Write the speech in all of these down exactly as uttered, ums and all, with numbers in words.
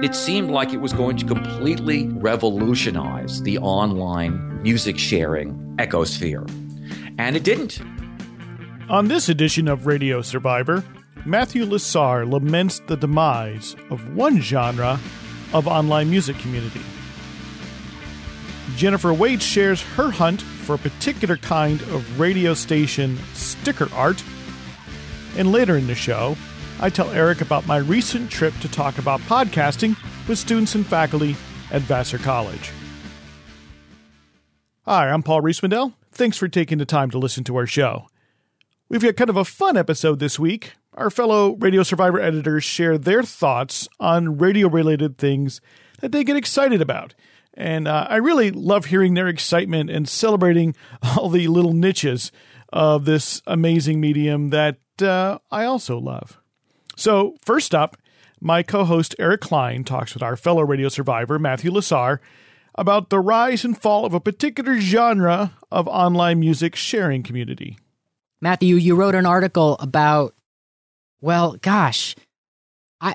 it seemed like it was going to completely revolutionize the online music sharing ecosphere. And it didn't. On this edition of Radio Survivor, Matthew Lasar laments the demise of one genre of online music community. Jennifer Wade shares her hunt for a particular kind of radio station sticker art. And later in the show, I tell Eric about my recent trip to talk about podcasting with students and faculty at Vassar College. Hi, I'm Paul Riismandel. Thanks for taking the time to listen to our show. We've got kind of a fun episode this week. Our fellow Radio Survivor editors share their thoughts on radio-related things that they get excited about. And uh, I really love hearing their excitement and celebrating all the little niches of this amazing medium that uh, I also love. So first up, my co-host Eric Klein talks with our fellow Radio Survivor, Matthew Lasar, about the rise and fall of a particular genre of online music sharing community. Matthew, you wrote an article about, well, gosh, I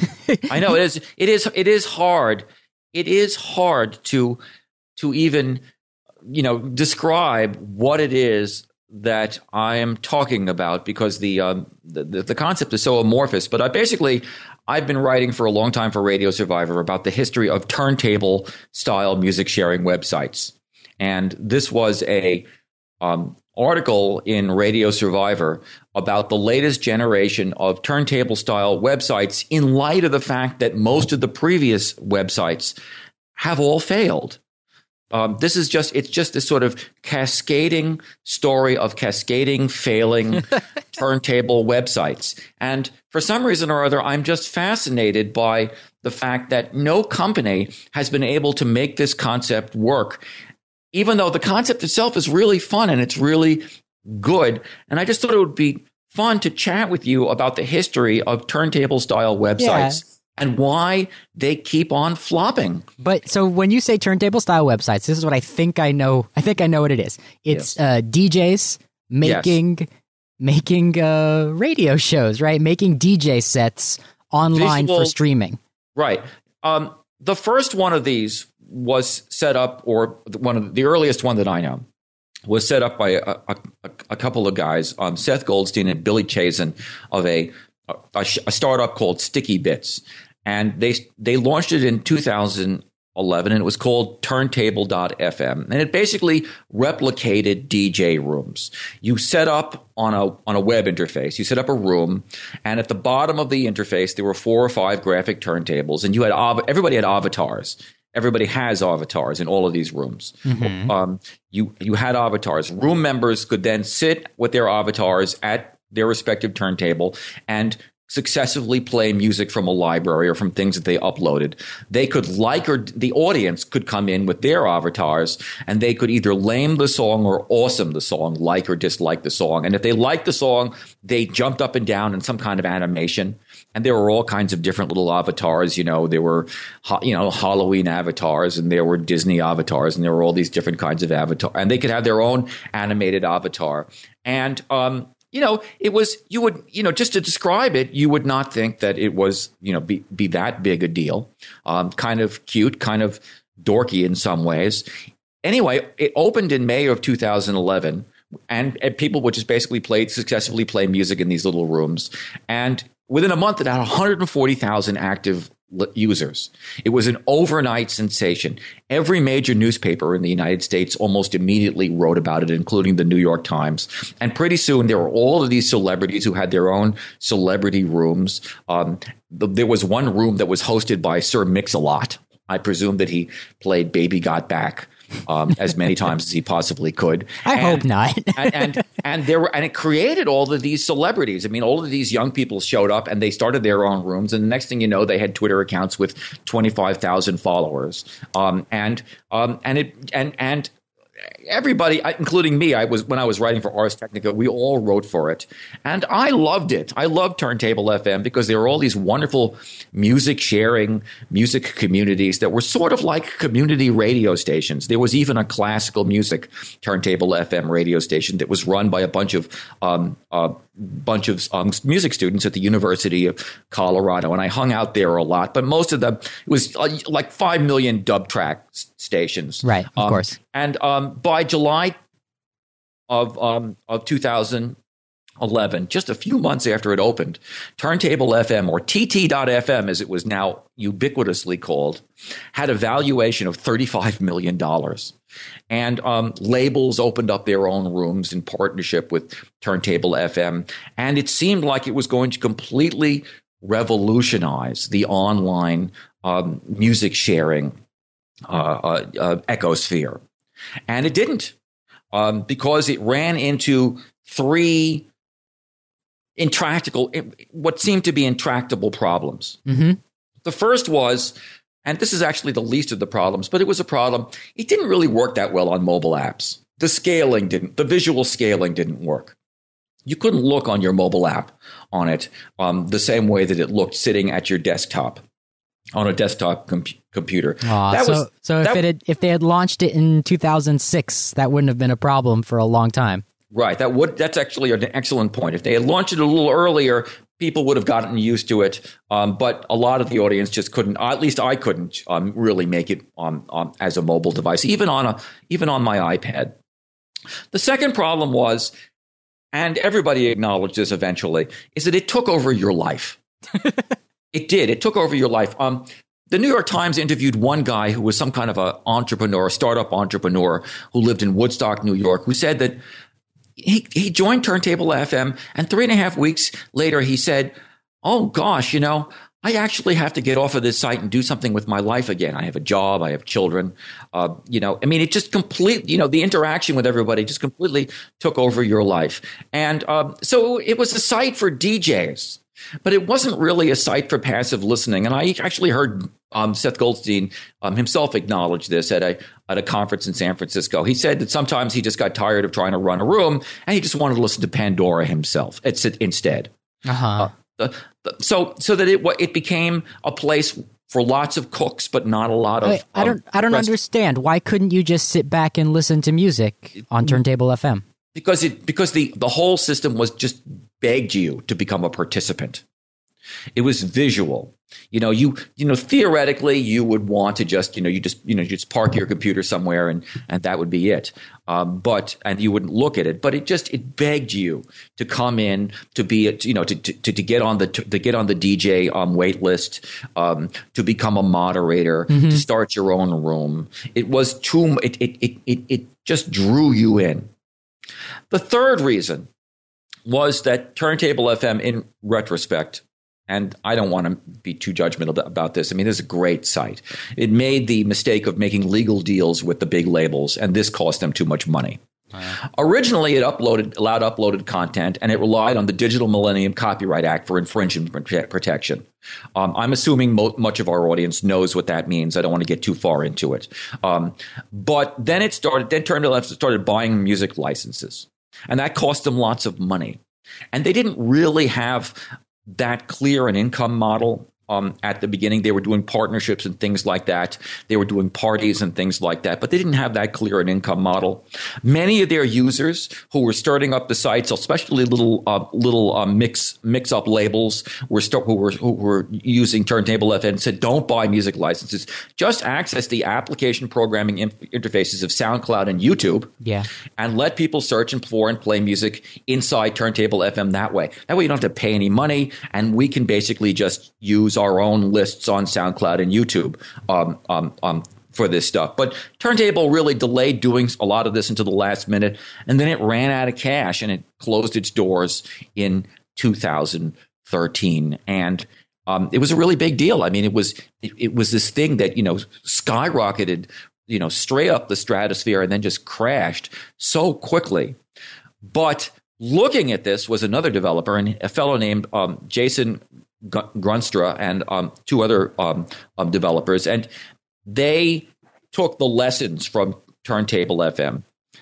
I know it is it is it is hard. It is hard to to even, you know, describe what it is that I am talking about because the um, the, the concept is so amorphous. But I basically I've been writing for a long time for Radio Survivor about the history of turntable style music sharing websites, and this was a um, article in Radio Survivor about the latest generation of turntable style websites in light of the fact that most of the previous websites have all failed. Um, this is just, it's just this sort of cascading story of cascading, failing turntable websites. And for some reason or other, I'm just fascinated by the fact that no company has been able to make this concept work, even though the concept itself is really fun and it's really good. And I just thought it would be fun to chat with you about the history of turntable style websites. Yeah. And why they keep on flopping. But so when you say turntable style websites, this is what I think I know. I think I know what it is. It's yes. uh, D Js making yes. making uh, radio shows, right? Making D J sets online Visual, for streaming. Right. Um, the first one of these was set up, or one of the earliest one that I know, was set up by a, a, a couple of guys, um, Seth Goldstein and Billy Chazen, of a, a a startup called Sticky Bits. And they they launched it in two thousand eleven, and it was called turntable dot f m. And it basically replicated D J rooms. You set up on a on a web interface, you set up a room, and at the bottom of the interface, there were four or five graphic turntables, and you had everybody had avatars. Everybody has avatars in all of these rooms. Mm-hmm. Um, you you had avatars. Room members could then sit with their avatars at their respective turntable and successively play music from a library or from things that they uploaded. They could like, or the audience could come in with their avatars, and they could either lame the song or awesome the song, like or dislike the song. And if they liked the song, they jumped up and down in some kind of animation. And there were all kinds of different little avatars. You know, there were, you know, Halloween avatars, and there were Disney avatars, and there were all these different kinds of avatars. And they could have their own animated avatar. And, um, you know, it was, you would, you know, just to describe it, you would not think that it was, you know, be, be that big a deal. Um, kind of cute, kind of dorky in some ways. Anyway, it opened in May of two thousand eleven, and, and people would just basically play, successfully play music in these little rooms. And within a month, it had one hundred forty thousand active users. It was an overnight sensation. Every major newspaper in the United States almost immediately wrote about it, including the New York Times. And pretty soon, there were all of these celebrities who had their own celebrity rooms. Um, the, there was one room that was hosted by Sir Mix-a-Lot. I presume that he played Baby Got Back um, as many times as he possibly could. I and, hope not. and, and and there were and it created all of these celebrities. I mean, all of these young people showed up, and they started their own rooms. And the next thing you know, they had Twitter accounts with twenty-five thousand followers. Um, and um, and it and and. Everybody, including me, I was when I was writing for Ars Technica, we all wrote for it. And I loved it. I loved Turntable F M because there were all these wonderful music sharing, music communities that were sort of like community radio stations. There was even a classical music Turntable F M radio station that was run by a bunch of um, uh, bunch of um, music students at the University of Colorado, and I hung out there a lot. But most of them, it was uh, like five million dub track s- stations. Right, of um, course. And um, by July of um, of two thousand eleven, just a few months after it opened, Turntable F M, or T T dot F M as it was now ubiquitously called, had a valuation of thirty-five million dollars. And um, labels opened up their own rooms in partnership with Turntable F M. And it seemed like it was going to completely revolutionize the online um, music sharing uh, uh, uh, ecosphere. And it didn't, um, because it ran into three intractable, what seemed to be intractable problems. Mm-hmm. The first was, and this is actually the least of the problems, but it was a problem. It didn't really work that well on mobile apps. The scaling didn't, the visual scaling didn't work. You couldn't look on your mobile app on it um, the same way that it looked sitting at your desktop on a desktop com- computer. Aww, that so was, so if that, it had, if they had launched it in two thousand six, that wouldn't have been a problem for a long time. Right. That would that's actually an excellent point. If they had launched it a little earlier, people would have gotten used to it. Um, but a lot of the audience just couldn't. At least I couldn't um, really make it um, um, as a mobile device, even on a even on my iPad. The second problem was, and everybody acknowledged this eventually, is that it took over your life. It did. It took over your life. Um, the New York Times interviewed one guy who was some kind of an entrepreneur, a startup entrepreneur who lived in Woodstock, New York, who said that He he joined Turntable F M, and three and a half weeks later, he said, oh, gosh, you know, I actually have to get off of this site and do something with my life again. I have a job. I have children. Uh, you know, I mean, it just completely, you know, the interaction with everybody just completely took over your life. And um, so it was a site for D Js, but it wasn't really a site for passive listening. And I actually heard um, Seth Goldstein um, himself acknowledge this at a at a conference in San Francisco. He said that sometimes he just got tired of trying to run a room and he just wanted to listen to Pandora himself it's, instead. Uh-huh. Uh, the, the, so so that it it became a place for lots of cooks, but not a lot of. Wait, I don't. Um, I don't rest- understand. Why couldn't you just sit back and listen to music on Turntable F M? Because it because the the whole system was just begged you to become a participant. It was visual. You know, you you know theoretically you would want to just you know you just you know you just park your computer somewhere and and that would be it. Um, but and you wouldn't look at it. But it just it begged you to come in to be a, you know to, to to get on the to, to get on the D J um, wait list, um, to become a moderator, mm-hmm. to start your own room. It was too. It it it it it just drew you in. The third reason was that Turntable F M, in retrospect, and I don't want to be too judgmental about this. I mean, this is a great site. It made the mistake of making legal deals with the big labels, and this cost them too much money. Wow. Originally, it uploaded allowed uploaded content, and it relied on the Digital Millennium Copyright Act for infringement protection. Um, I'm assuming mo- much of our audience knows what that means. I don't want to get too far into it. Um, but then it started. Then turned left started buying music licenses, and that cost them lots of money. And they didn't really have that clear an income model um, at the beginning. They were doing partnerships and things like that. They were doing parties and things like that, but they didn't have that clear an income model. Many of their users who were starting up the sites, especially little uh, little uh, mix mix up labels, were start, who were who were using Turntable F M, said, "Don't buy music licenses. Just access the application programming in- interfaces of SoundCloud and YouTube, yeah, and let people search and for and play music inside Turntable F M that way. That way, you don't have to pay any money, and we can basically just use our own lists on SoundCloud and YouTube um, um, um, for this stuff." But Turntable really delayed doing a lot of this until the last minute, and then it ran out of cash and it closed its doors in two thousand thirteen. And um, it was a really big deal. I mean, it was it, it was this thing that, you know, skyrocketed, you know, straight up the stratosphere and then just crashed so quickly. But looking at this was another developer, and a fellow named um, Jason Grunstra and um, two other um, um, developers, and they took the lessons from Turntable F M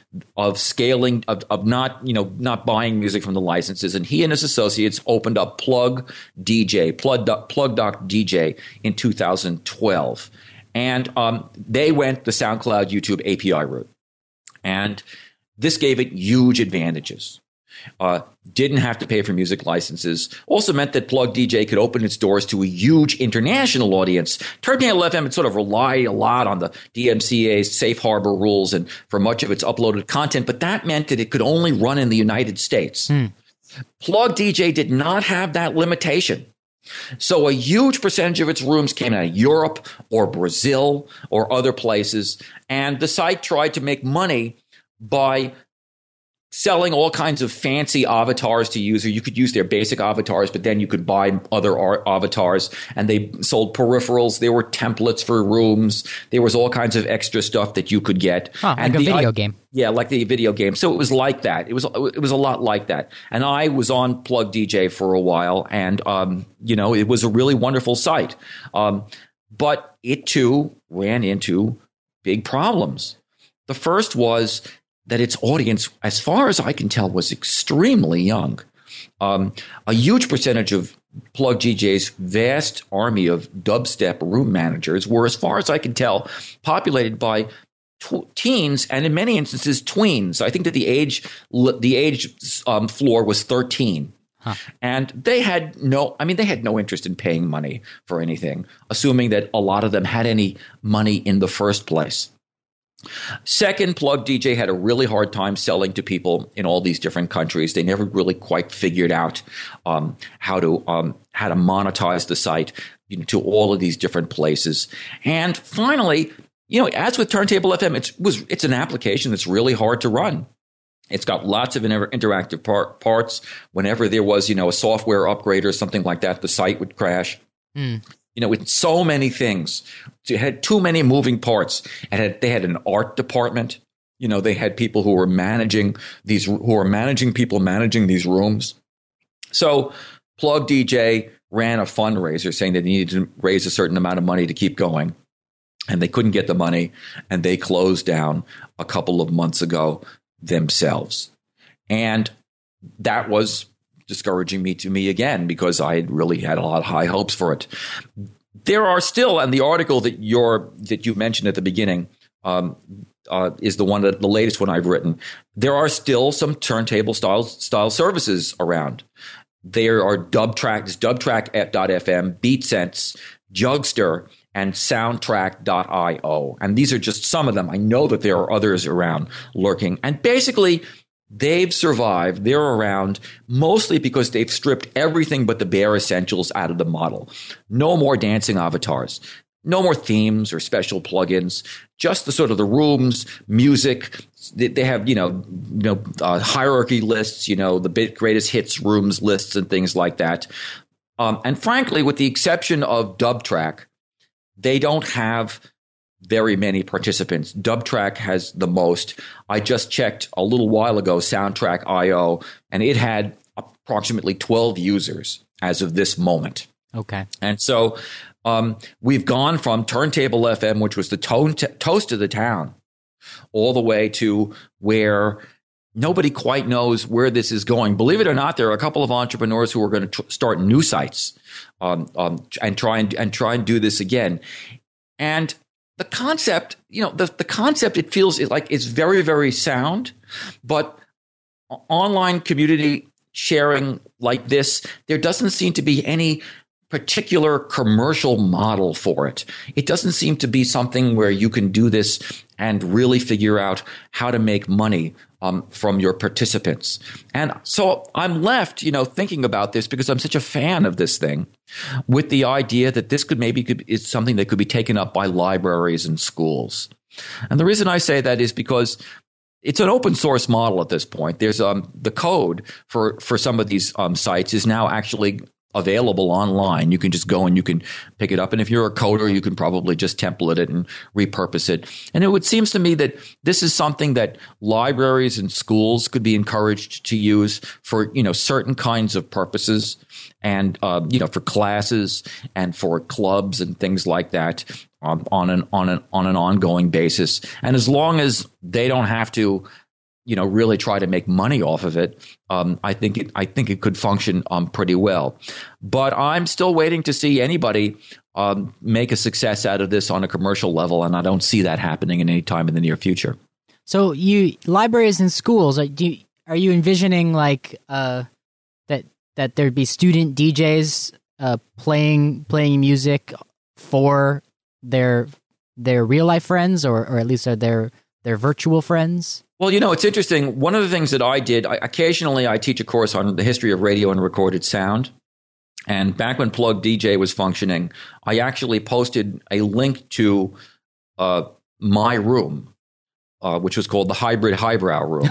of scaling, of, of not, you know, not buying music from the licenses, and he and his associates opened up Plug D J, Plug Plug Doc D J in two thousand twelve, and um, they went the SoundCloud YouTube A P I route, and this gave it huge advantages. Uh, didn't have to pay for music licenses. Also meant that Plug D J could open its doors to a huge international audience. Turntable F M had sort of relied a lot on the D M C A's safe harbor rules and for much of its uploaded content, but that meant that it could only run in the United States. Hmm. Plug D J did not have that limitation. So a huge percentage of its rooms came out of Europe or Brazil or other places, and the site tried to make money by selling all kinds of fancy avatars to users. You could use their basic avatars, but then you could buy other avatars, and they sold peripherals. There were templates for rooms. There was all kinds of extra stuff that you could get. Huh, and like a the, video game. Yeah, like the video game. So it was like that. It was it was a lot like that. And I was on Plug D J for a while, and um, you know, it was a really wonderful site. Um, but it too ran into big problems. The first was that its audience, as far as I can tell, was extremely young. Um, a huge percentage of Plug D J's vast army of dubstep room managers were, as far as I can tell, populated by tw- teens and in many instances tweens. I think that the age the age um, floor was thirteen. Huh. And they had no, I mean, they had no interest in paying money for anything, assuming that a lot of them had any money in the first place. Second, Plug D J had a really hard time selling to people in all these different countries. They never really quite figured out um, how to um, how to monetize the site, you know, to all of these different places. And finally, you know, as with Turntable F M, it's was it's an application that's really hard to run. It's got lots of inter- interactive par- parts. Whenever there was, you know, a software upgrade or something like that, the site would crash. Mm. You know, with so many things, it had too many moving parts. It had, they had an art department. You know, they had people who were managing these, who were managing people managing these rooms. So Plug D J ran a fundraiser saying that they needed to raise a certain amount of money to keep going. And they couldn't get the money. And they closed down a couple of months ago themselves. And that was discouraging me to me again, because I had really had a lot of high hopes for it. There are still, and the article that you're that you mentioned at the beginning um, uh, is the one that the latest one I've written. There are still some turntable style style services around. There are Dubtrack, Dubtrack dot f m, BeatSense, Jugster, and Soundtrack dot i o. And these are just some of them. I know that there are others around lurking. And basically, they've survived. They're around mostly because they've stripped everything but the bare essentials out of the model. No more dancing avatars. No more themes or special plugins. Just the sort of the rooms, music. They have, you know, you know, uh, hierarchy lists, you know, the bit greatest hits rooms lists and things like that. Um, and frankly, with the exception of Dubtrack, they don't have very many participants. Dubtrack has the most. I just checked a little while ago, Soundtrack dot i o, and it had approximately twelve users as of this moment. Okay. And so um, we've gone from Turntable F M, which was the to- t- toast of the town, all the way to where nobody quite knows where this is going. Believe it or not, there are a couple of entrepreneurs who are going to tr- start new sites um, um, and try and, and try and do this again. And the concept, you know, the, the concept, it feels like it's very, very sound, but online community sharing like this, there doesn't seem to be any particular commercial model for it. It doesn't seem to be something where you can do this and really figure out how to make money um, from your participants. And so I'm left, you know, thinking about this because I'm such a fan of this thing, with the idea that this could maybe could, is something that could be taken up by libraries and schools. And the reason I say that is because it's an open source model at this point. There's um, the code for, for some of these um, sites is now actually available online. You can just go and you can pick it up. And if you're a coder, you can probably just template it and repurpose it. And it would seems to me that this is something that libraries and schools could be encouraged to use for, you know, certain kinds of purposes, and, uh, you know, for classes and for clubs and things like that um, on an, on an, on an ongoing basis. And as long as they don't have to, you know, really try to make money off of it, um, I think it, I think it could function um, pretty well. But I'm still waiting to see anybody um, make a success out of this on a commercial level, and I don't see that happening in any time in the near future. So, you libraries and schools, do you, are you envisioning like uh, that that there'd be student D Js uh, playing playing music for their their real life friends, or or at least are their their virtual friends? Well, you know, it's interesting. One of the things that I did, I, occasionally I teach a course on the history of radio and recorded sound. And back when Plug D J was functioning, I actually posted a link to uh, my room, uh, which was called the Hybrid Highbrow Room.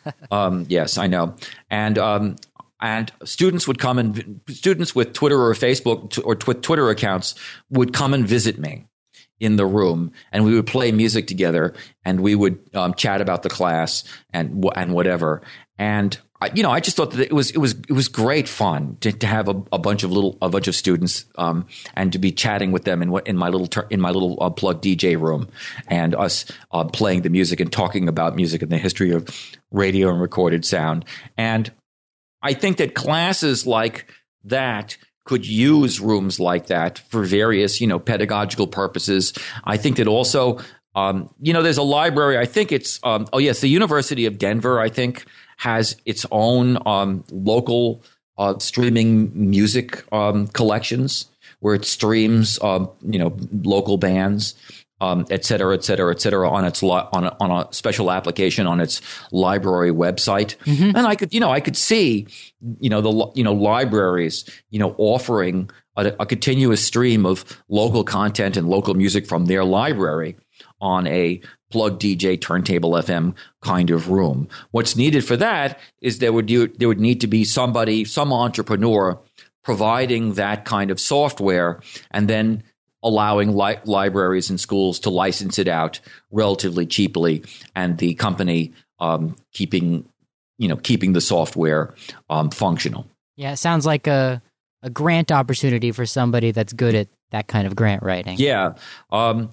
um, yes, I know. And um, and students would come and students with Twitter or Facebook t- or tw- Twitter accounts would come and visit me in the room, and we would play music together, and we would um, chat about the class and and whatever. And I, you know, I just thought that it was it was it was great fun to, to have a, a bunch of little a bunch of students um, and to be chatting with them in in my little in my little uh, Plug D J room, and us uh, playing the music and talking about music and the history of radio and recorded sound. And I think that classes like that could use rooms like that for various, you know, pedagogical purposes. I think that also, um, you know, there's a library. I think it's, um, oh yes, the University of Denver, I think, has its own um, local uh, streaming music um, collections where it streams, um, you know, local bands, um, et cetera, et cetera, et cetera, on its li- on a, on a special application on its library website. Mm-hmm. And I could, you know, I could see, you know, the you know libraries, you know, offering a, a continuous stream of local content and local music from their library on a Plug D J Turntable F M kind of room. What's needed for that is there would do, there would need to be somebody, some entrepreneur providing that kind of software, and then allowing li- libraries and schools to license it out relatively cheaply, and the company um, keeping, you know, keeping the software um, functional. Yeah, it sounds like a a grant opportunity for somebody that's good at that kind of grant writing. Yeah, um,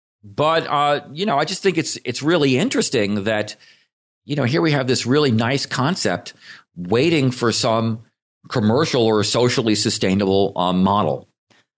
but uh, you know, I just think it's it's really interesting that, you know, here we have this really nice concept waiting for some commercial or socially sustainable um, model.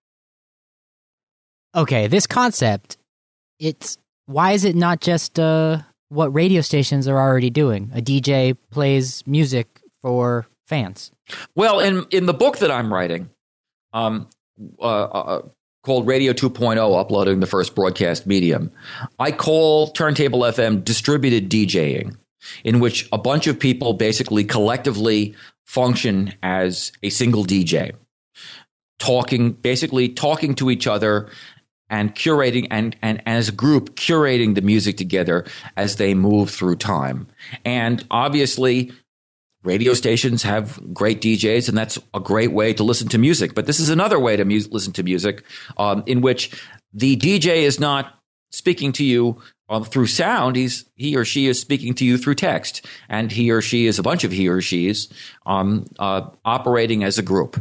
Okay, this concept, it's why is it not just uh, what radio stations are already doing? A D J plays music for fans. Well, in in the book that I'm writing, um, uh, uh, called Radio two point oh, Uploading the First Broadcast Medium, I call Turntable F M distributed DJing, in which a bunch of people basically collectively function as a single D J, talking, basically talking to each other and curating and, and as a group curating the music together as they move through time. And obviously, radio stations have great D Js, and that's a great way to listen to music. But this is another way to mu- listen to music um, in which the D J is not speaking to you um, through sound. He's he or she is speaking to you through text, and he or she is a bunch of he or she's um, uh, operating as a group.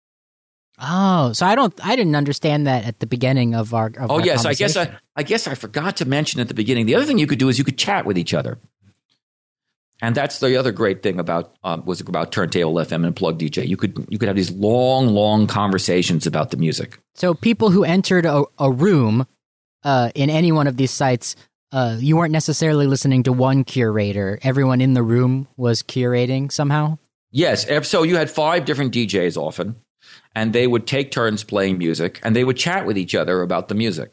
Oh, so I don't, I didn't understand that at the beginning of our. Of oh our yes, I guess I, I guess I forgot to mention at the beginning. The other thing you could do is you could chat with each other, and that's the other great thing about um, was about Turntable F M and Plug D J. You could you could have these long, long conversations about the music. So people who entered a, a room uh, in any one of these sites, uh, you weren't necessarily listening to one curator. Everyone in the room was curating somehow. Yes, so you had five different D Js often. And they would take turns playing music, and they would chat with each other about the music.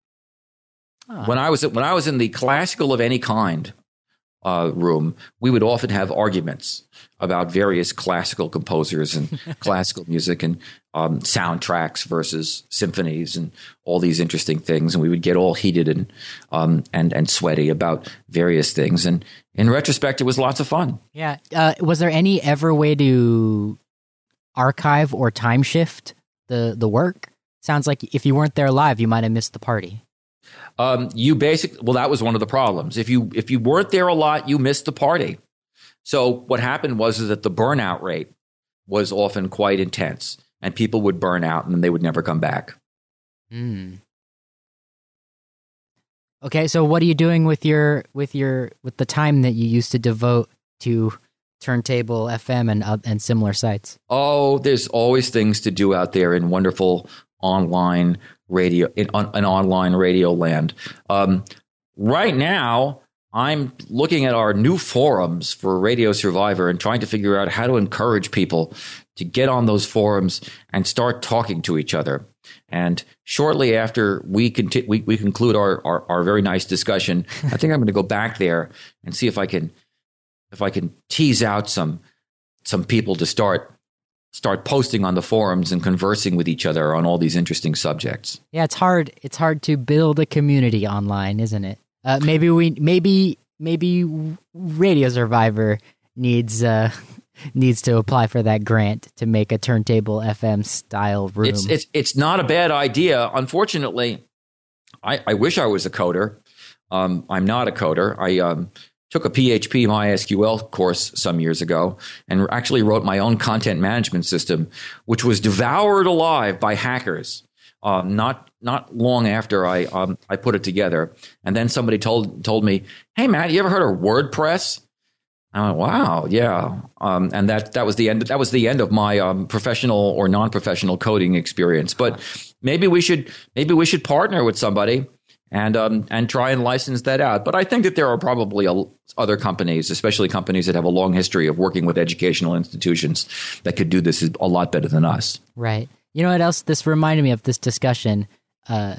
Oh. When I was when I was in the classical of any kind uh, room, we would often have arguments about various classical composers and classical music and um, soundtracks versus symphonies and all these interesting things. And we would get all heated and um, and and sweaty about various things. And in retrospect, it was lots of fun. Yeah. Uh, was there any ever way to archive or time shift the the work? Sounds like if you weren't there live, you might have missed the party. Um, you basically, well, that was one of the problems. If you if you weren't there a lot, you missed the party. So what happened was is that the burnout rate was often quite intense, and people would burn out and then they would never come back. Mm. Okay, so what are you doing with your with your with the time that you used to devote to Turntable F M and uh, and similar sites? Oh, there's always things to do out there in wonderful online radio, in on, an online radio land. Um, right now, I'm looking at our new forums for Radio Survivor and trying to figure out how to encourage people to get on those forums and start talking to each other. And shortly after we conti- we, we conclude our, our, our very nice discussion, I think I'm going to go back there and see if I can if I can tease out some some people to start start posting on the forums and conversing with each other on all these interesting subjects. Yeah, it's hard. It's hard to build a community online, isn't it? Uh, maybe we, maybe, maybe Radio Survivor needs uh, needs to apply for that grant to make a Turntable F M style room. It's it's it's not a bad idea. Unfortunately, I, I wish I was a coder. Um, I'm not a coder. I um, took a P H P MySQL course some years ago and actually wrote my own content management system, which was devoured alive by hackers. Um, not not long after I um, I put it together, and then somebody told told me, "Hey, Matt, you ever heard of WordPress?" I went, "Wow, yeah." Um, and that that was the end. That was the end of my um, professional or non-professional coding experience. But maybe we should maybe we should partner with somebody and um, and try and license that out. But I think that there are probably a, other companies, especially companies that have a long history of working with educational institutions, that could do this a lot better than us. Right. You know what else this reminded me of, this discussion? Uh,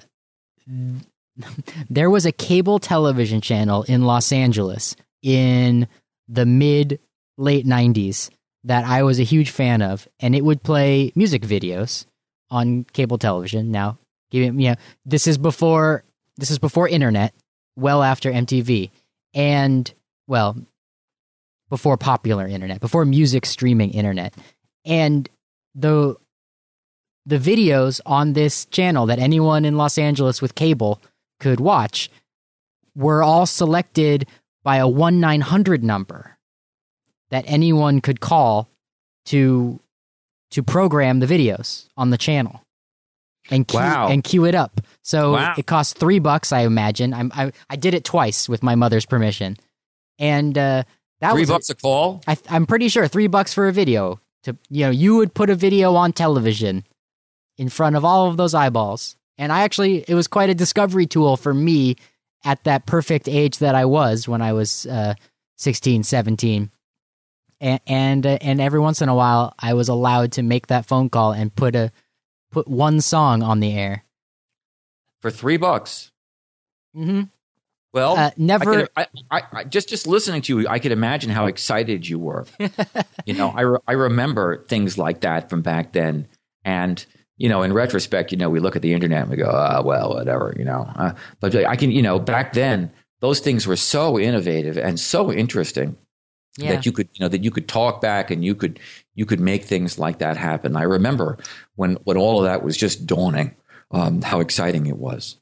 there was a cable television channel in Los Angeles in the mid, late nineties that I was a huge fan of, and it would play music videos on cable television. Now, give me, you know, this is before this is before internet, well after M T V, and, well, before popular internet, before music streaming internet. And the the videos on this channel that anyone in Los Angeles with cable could watch were all selected by a one nine hundred number that anyone could call to to program the videos on the channel and queue, wow. and queue it up. So wow. it cost three bucks, I imagine. I'm, I I did it twice with my mother's permission, and uh, that three was bucks a, a call. I, I'm pretty sure three bucks for a video. To you know, you would put a video on television in front of all of those eyeballs. And I actually, it was quite a discovery tool for me at that perfect age that I was when I was uh, sixteen, seventeen. And and, uh, and every once in a while, I was allowed to make that phone call and put a put one song on the air. For three bucks. Mm-hmm. Well, uh, never. I, could, I, I, I just just listening to you, I could imagine how excited you were. you know, I, re, I remember things like that from back then. And you know, in retrospect, you know, we look at the internet and we go, uh, well, whatever, you know. Uh, but I can, you know, back then, those things were so innovative and so interesting yeah. that you could, you know, that you could talk back and you could, you could make things like that happen. I remember when, when all of that was just dawning, um, how exciting it was.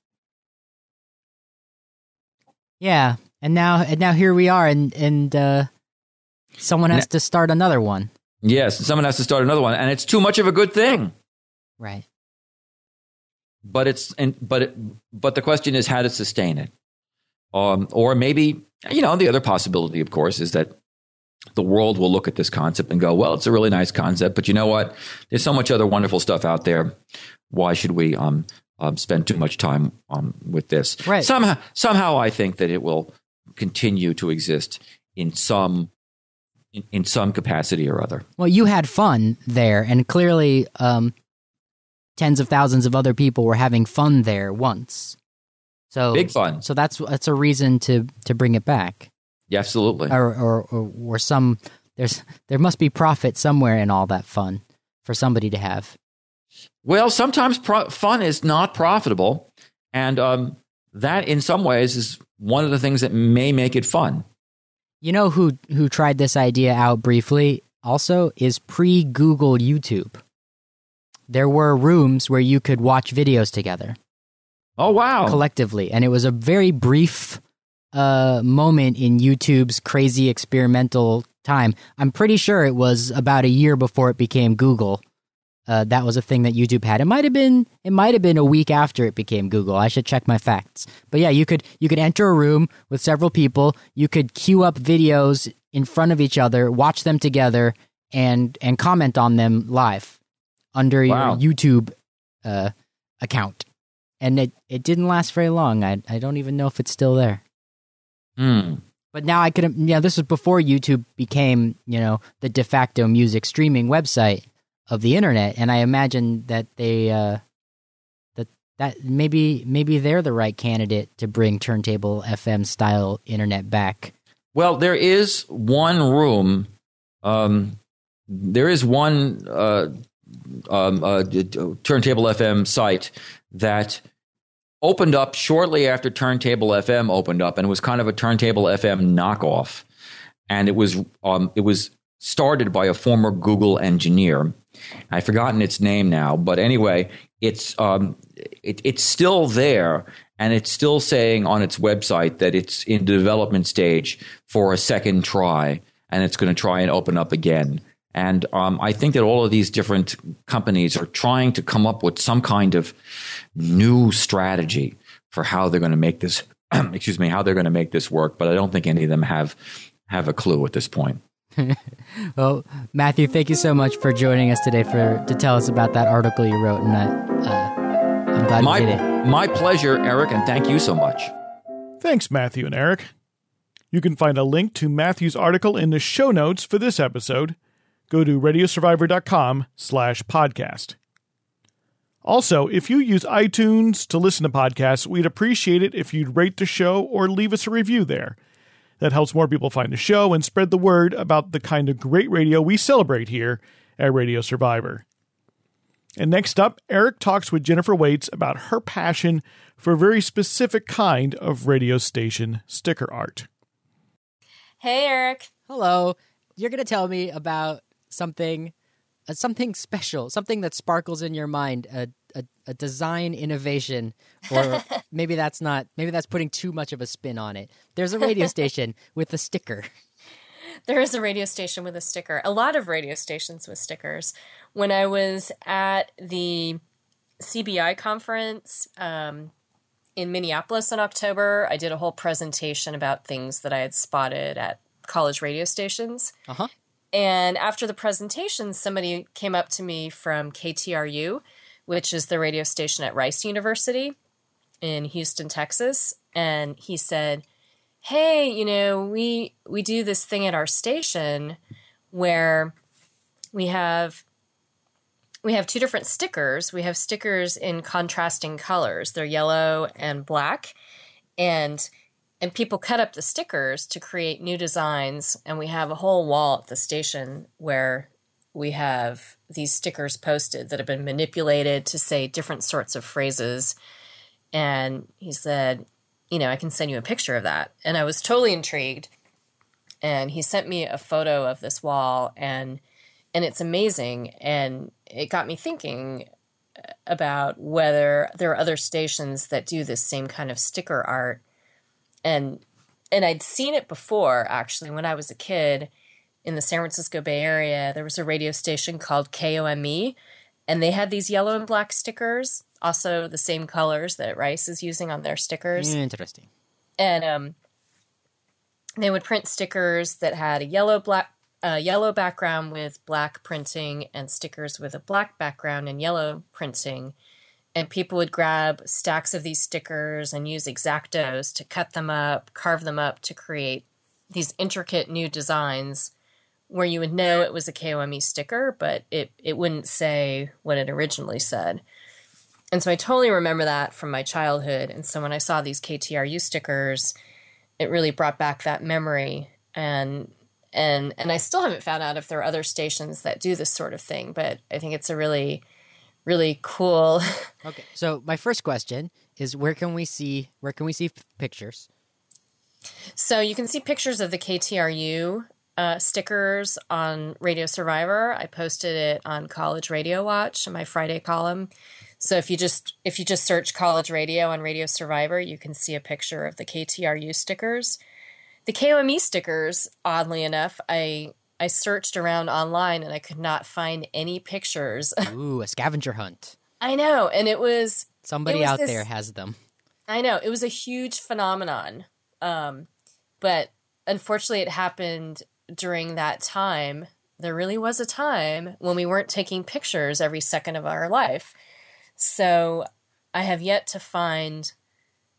Yeah, and now, and now here we are, and and uh, someone has now, to start another one. Yes, someone has to start another one, and it's too much of a good thing. Right. But it's and but it, but the question is how to sustain it, um, or maybe you know the other possibility, of course, is that the world will look at this concept and go, well, it's a really nice concept, but you know what? There's so much other wonderful stuff out there. Why should we um, um spend too much time um with this? Right. Somehow, somehow, I think that it will continue to exist in some. In, in some capacity or other. Well, you had fun there, and clearly um, tens of thousands of other people were having fun there once. So big fun. So that's that's a reason to to bring it back. Yeah, absolutely. Or, or or or some there's there must be profit somewhere in all that fun for somebody to have. Well, sometimes pro- fun is not profitable, and um, that in some ways is one of the things that may make it fun. You know who who tried this idea out briefly also is pre-Google YouTube. There were rooms where you could watch videos together. Oh, wow. Collectively. And it was a very brief uh, moment in YouTube's crazy experimental time. I'm pretty sure it was about a year before it became Google. Uh, that was a thing that YouTube had. It might have been. It might have been a week after it became Google. I should check my facts. But yeah, you could you could enter a room with several people. You could queue up videos in front of each other, watch them together, and and comment on them live under wow. your YouTube uh, account. And it, it didn't last very long. I I don't even know if it's still there. Mm. But now I could, you know, this was before YouTube became, you know, the de facto music streaming website of the internet, and I imagine that they, uh, that that maybe maybe they're the right candidate to bring Turntable F M style internet back. Well, there is one room, um, there is one uh, um, uh, Turntable F M site that opened up shortly after Turntable F M opened up, and it was kind of a Turntable F M knockoff. And it was um, it was started by a former Google engineer. I've forgotten its name now, but anyway, it's um, it, it's still there, and it's still saying on its website that it's in the development stage for a second try, and it's going to try and open up again. And um, I think that all of these different companies are trying to come up with some kind of new strategy for how they're going to make this, excuse me, how they're going to make this work. But I don't think any of them have have a clue at this point. Well, Matthew, thank you so much for joining us today for to tell us about that article you wrote, and I, uh, I'm glad my, we did it. My pleasure, Eric, and thank you so much. Thanks, Matthew and Eric. You can find a link to Matthew's article in the show notes for this episode. Go to radiosurvivor.com slash podcast. Also, if you use iTunes to listen to podcasts, we'd appreciate it if you'd rate the show or leave us a review there. That helps more people find the show and spread the word about the kind of great radio we celebrate here at Radio Survivor. And next up, Eric talks with Jennifer Waits about her passion for a very specific kind of radio station sticker art. Hey, Eric. Hello. You're going to tell me about something uh, something special, something that sparkles in your mind, a, a, a design innovation, or maybe that's not, maybe that's putting too much of a spin on it. There's a radio station with a sticker. There is a radio station with a sticker. A lot of radio stations with stickers. When I was at the C B I conference um, in Minneapolis in October, I did a whole presentation about things that I had spotted at college radio stations. Uh-huh. And after the presentation, somebody came up to me from K T R U, which is the radio station at Rice University in Houston, Texas. And he said, hey, you know, we we do this thing at our station where we have we have two different stickers. We have stickers in contrasting colors. They're yellow and black. And And people cut up the stickers to create new designs, and we have a whole wall at the station where we have these stickers posted that have been manipulated to say different sorts of phrases. And he said, you know, I can send you a picture of that. And I was totally intrigued. And he sent me a photo of this wall, and and it's amazing. And it got me thinking about whether there are other stations that do this same kind of sticker art. And and I'd seen it before, actually, when I was a kid in the San Francisco Bay Area. There was a radio station called K O M E, and they had these yellow and black stickers, also the same colors that Rice is using on their stickers. Interesting. And um, they would print stickers that had a yellow black uh, yellow background with black printing, and stickers with a black background and yellow printing. And people would grab stacks of these stickers and use X-Actos to cut them up, carve them up to create these intricate new designs where you would know it was a K O M E sticker, but it, it wouldn't say what it originally said. And so I totally remember that from my childhood. And so when I saw these K T R U stickers, it really brought back that memory. And and and I still haven't found out if there are other stations that do this sort of thing, but I think it's a really... really cool. Okay, so my first question is, where can we see where can we see f- pictures? So you can see pictures of the K T R U uh, stickers on Radio Survivor. I posted it on College Radio Watch in my Friday column. So if you just if you just search College Radio on Radio Survivor, you can see a picture of the K T R U stickers. The K O M E stickers, oddly enough, I I searched around online and I could not find any pictures. Ooh, a scavenger hunt. I know. And it was... Somebody it was out this, there has them. I know. It was a huge phenomenon. Um, but unfortunately, it happened during that time. There really was a time when we weren't taking pictures every second of our life. So I have yet to find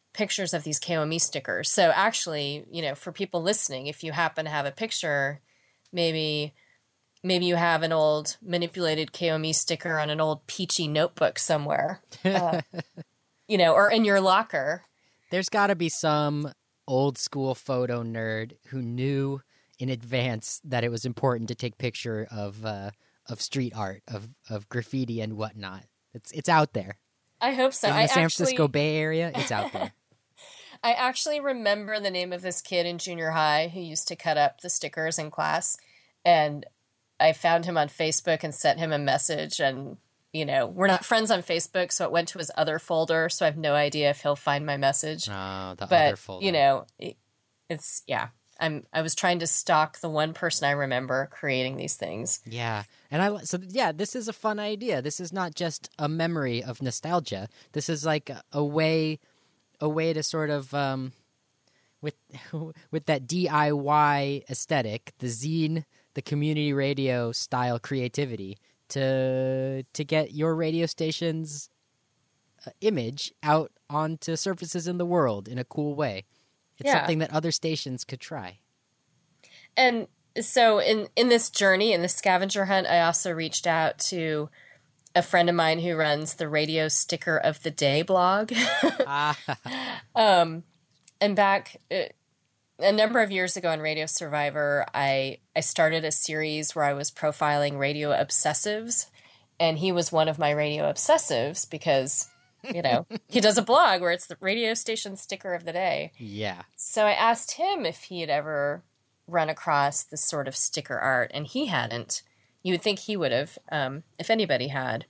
pictures of these K O M E stickers. So actually, you know, for people listening, if you happen to have a picture, maybe maybe you have an old manipulated K O M E sticker on an old peachy notebook somewhere, uh, you know, or in your locker. There's got to be some old school photo nerd who knew in advance that it was important to take picture of uh, of street art, of, of graffiti and whatnot. It's it's out there. I hope so. In the I San actually, Francisco Bay Area, it's out there. I actually remember the name of this kid in junior high who used to cut up the stickers in class, and I found him on Facebook and sent him a message, and, you know, we're not friends on Facebook, so it went to his other folder, so I have no idea if he'll find my message. Oh, the but, other folder. you know, it, it's, yeah. I'm, I was trying to stalk the one person I remember creating these things. Yeah. And I, so yeah, this is a fun idea. This is not just a memory of nostalgia. This is like a, a way, a way to sort of, um, with, with that D I Y aesthetic, the zine, the community radio style creativity to, to get your radio station's uh, image out onto surfaces in the world in a cool way. It's yeah. something that other stations could try. And so in, in this journey, in the scavenger hunt, I also reached out to a friend of mine who runs the Radio Sticker of the Day blog. um, and back uh, a number of years ago on Radio Survivor, I, I started a series where I was profiling radio obsessives. And he was one of my radio obsessives because... you know, he does a blog where it's the radio station sticker of the day. Yeah. So I asked him if he had ever run across this sort of sticker art, and he hadn't. You would think he would have, um, if anybody had.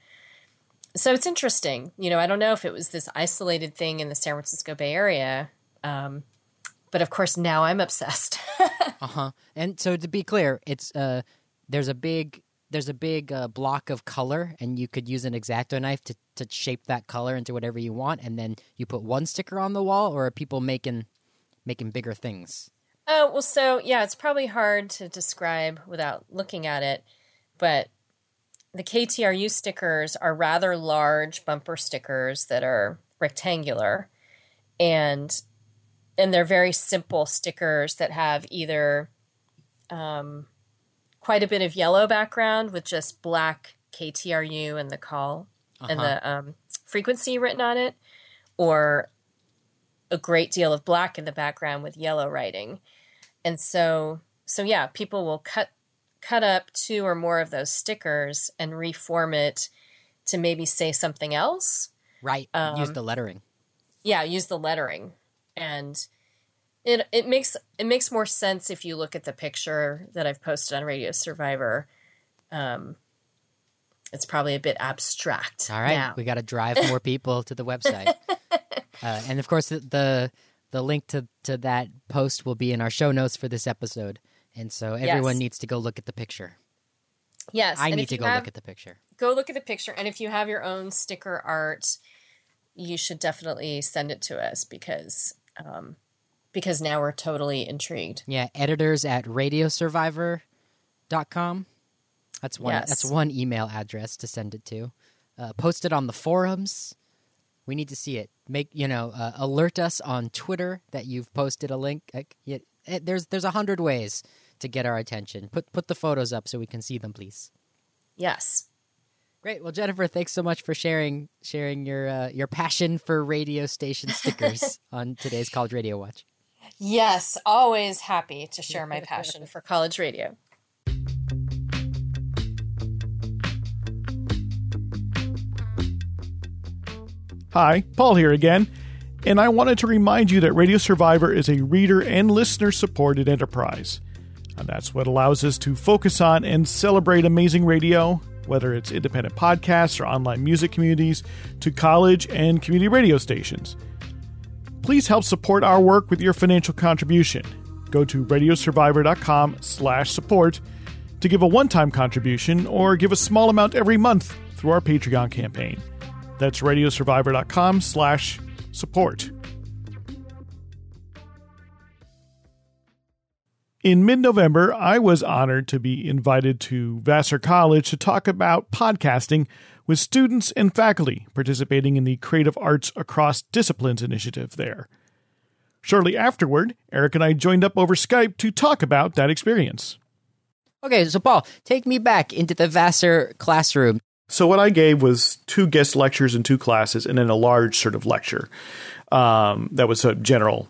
So it's interesting. You know, I don't know if it was this isolated thing in the San Francisco Bay Area, um, but of course now I'm obsessed. uh-huh. And so to be clear, it's uh, there's a big... There's a big uh, block of color, and you could use an X-Acto knife to, to shape that color into whatever you want, and then you put one sticker on the wall, or are people making making bigger things? Oh, well, so, yeah, it's probably hard to describe without looking at it, but the K T R U stickers are rather large bumper stickers that are rectangular, and and they're very simple stickers that have either... Um, quite a bit of yellow background with just black K T R U and the call uh-huh. and the um, frequency written on it, or a great deal of black in the background with yellow writing. And so, so yeah, people will cut cut up two or more of those stickers and reform it to maybe say something else. Right. Um, use the lettering. Yeah, use the lettering. And It it makes it makes more sense if you look at the picture that I've posted on Radio Survivor. Um, it's probably a bit abstract. All right, now. We got to drive more people to the website, uh, and of course the, the the link to to that post will be in our show notes for this episode, and so everyone yes. needs to go look at the picture. Yes, I and need if to you go have, look at the picture. Go look at the picture, and if you have your own sticker art, you should definitely send it to us because. Um, Because now we're totally intrigued. Yeah, editors at radio survivor dot com. That's one. Yes. That's one email address to send it to. Uh, post it on the forums. We need to see it. Make you know, uh, alert us on Twitter that you've posted a link. Uh, it, it, there's there's a hundred ways to get our attention. Put put the photos up so we can see them, please. Yes. Great. Well, Jennifer, thanks so much for sharing sharing your uh, your passion for radio station stickers on today's College Radio Watch. Yes, always happy to share my passion for college radio. Hi, Paul here again, and I wanted to remind you that Radio Survivor is a reader and listener-supported enterprise. And that's what allows us to focus on and celebrate amazing radio, whether it's independent podcasts or online music communities, to college and community radio stations. Please help support our work with your financial contribution. Go to radio survivor dot com slash support to give a one-time contribution or give a small amount every month through our Patreon campaign. That's radio survivor dot com slash support. In mid-November, I was honored to be invited to Vassar College to talk about podcasting with students and faculty participating in the Creative Arts Across Disciplines initiative there. Shortly afterward, Eric and I joined up over Skype to talk about that experience. Okay, so Paul, take me back into the Vassar classroom. So what I gave was two guest lectures in two classes and then a large sort of lecture. Um, that was a general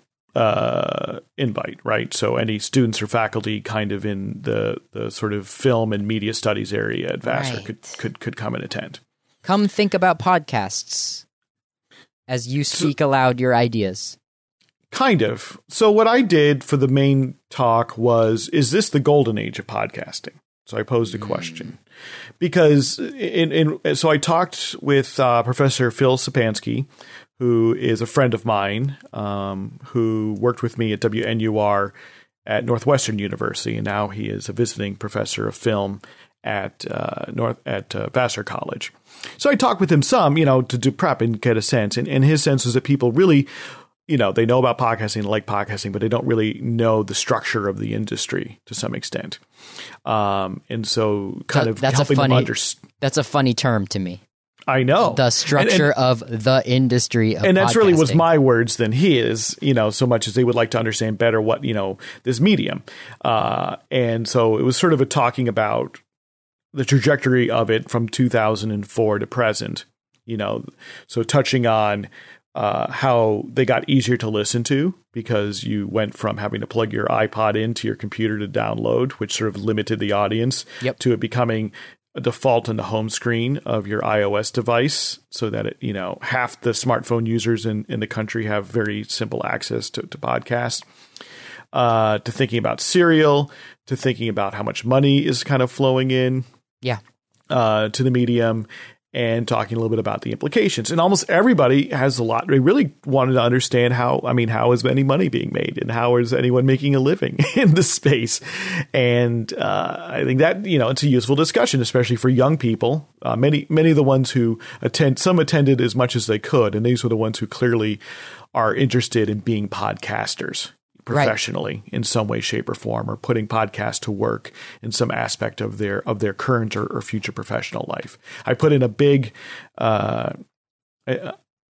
uh, invite, right? So any students or faculty kind of in the, the sort of film and media studies area at Vassar Right. could, could, could come and attend. Come think about podcasts as you speak aloud your ideas. Kind of. So what I did for the main talk was, is this the golden age of podcasting? So I posed a question. Because in, in so I talked with uh, Professor Phil Sapansky, who is a friend of mine, um, who worked with me at W N U R at Northwestern University, and now he is a visiting professor of film at uh, North at uh, Vassar College. So I talked with him some, you know, to do prep and get a sense. And, and his sense was that people really, you know, they know about podcasting, like podcasting, but they don't really know the structure of the industry to some extent. Um, and so kind So of that's a helping funny- them understand. That's a funny term to me. I know. The structure And- and- of the industry of and that's really was podcasting. my words than his, you know, so much as they would like to understand better what, you know, this medium. Uh, and so it was sort of a talking about the trajectory of it from two thousand four to present, you know, so touching on uh, how they got easier to listen to because you went from having to plug your iPod into your computer to download, which sort of limited the audience, Yep. to it becoming a default in the home screen of your iOS device so that, it, you know, half the smartphone users in, in the country have very simple access to, to podcasts, uh, to thinking about Serial, to thinking about how much money is kind of flowing in Yeah. uh, to the medium, and talking a little bit about the implications. And almost everybody has a lot. They really wanted to understand how, I mean, how is any money being made and how is anyone making a living in this space? And uh, I think that, you know, it's a useful discussion, especially for young people. Uh, many, many of the ones who attend, some attended as much as they could. And these were the ones who clearly are interested in being podcasters professionally in some way, shape, or form, or putting podcasts to work in some aspect of their of their current or, or future professional life. I put in a big, uh, I,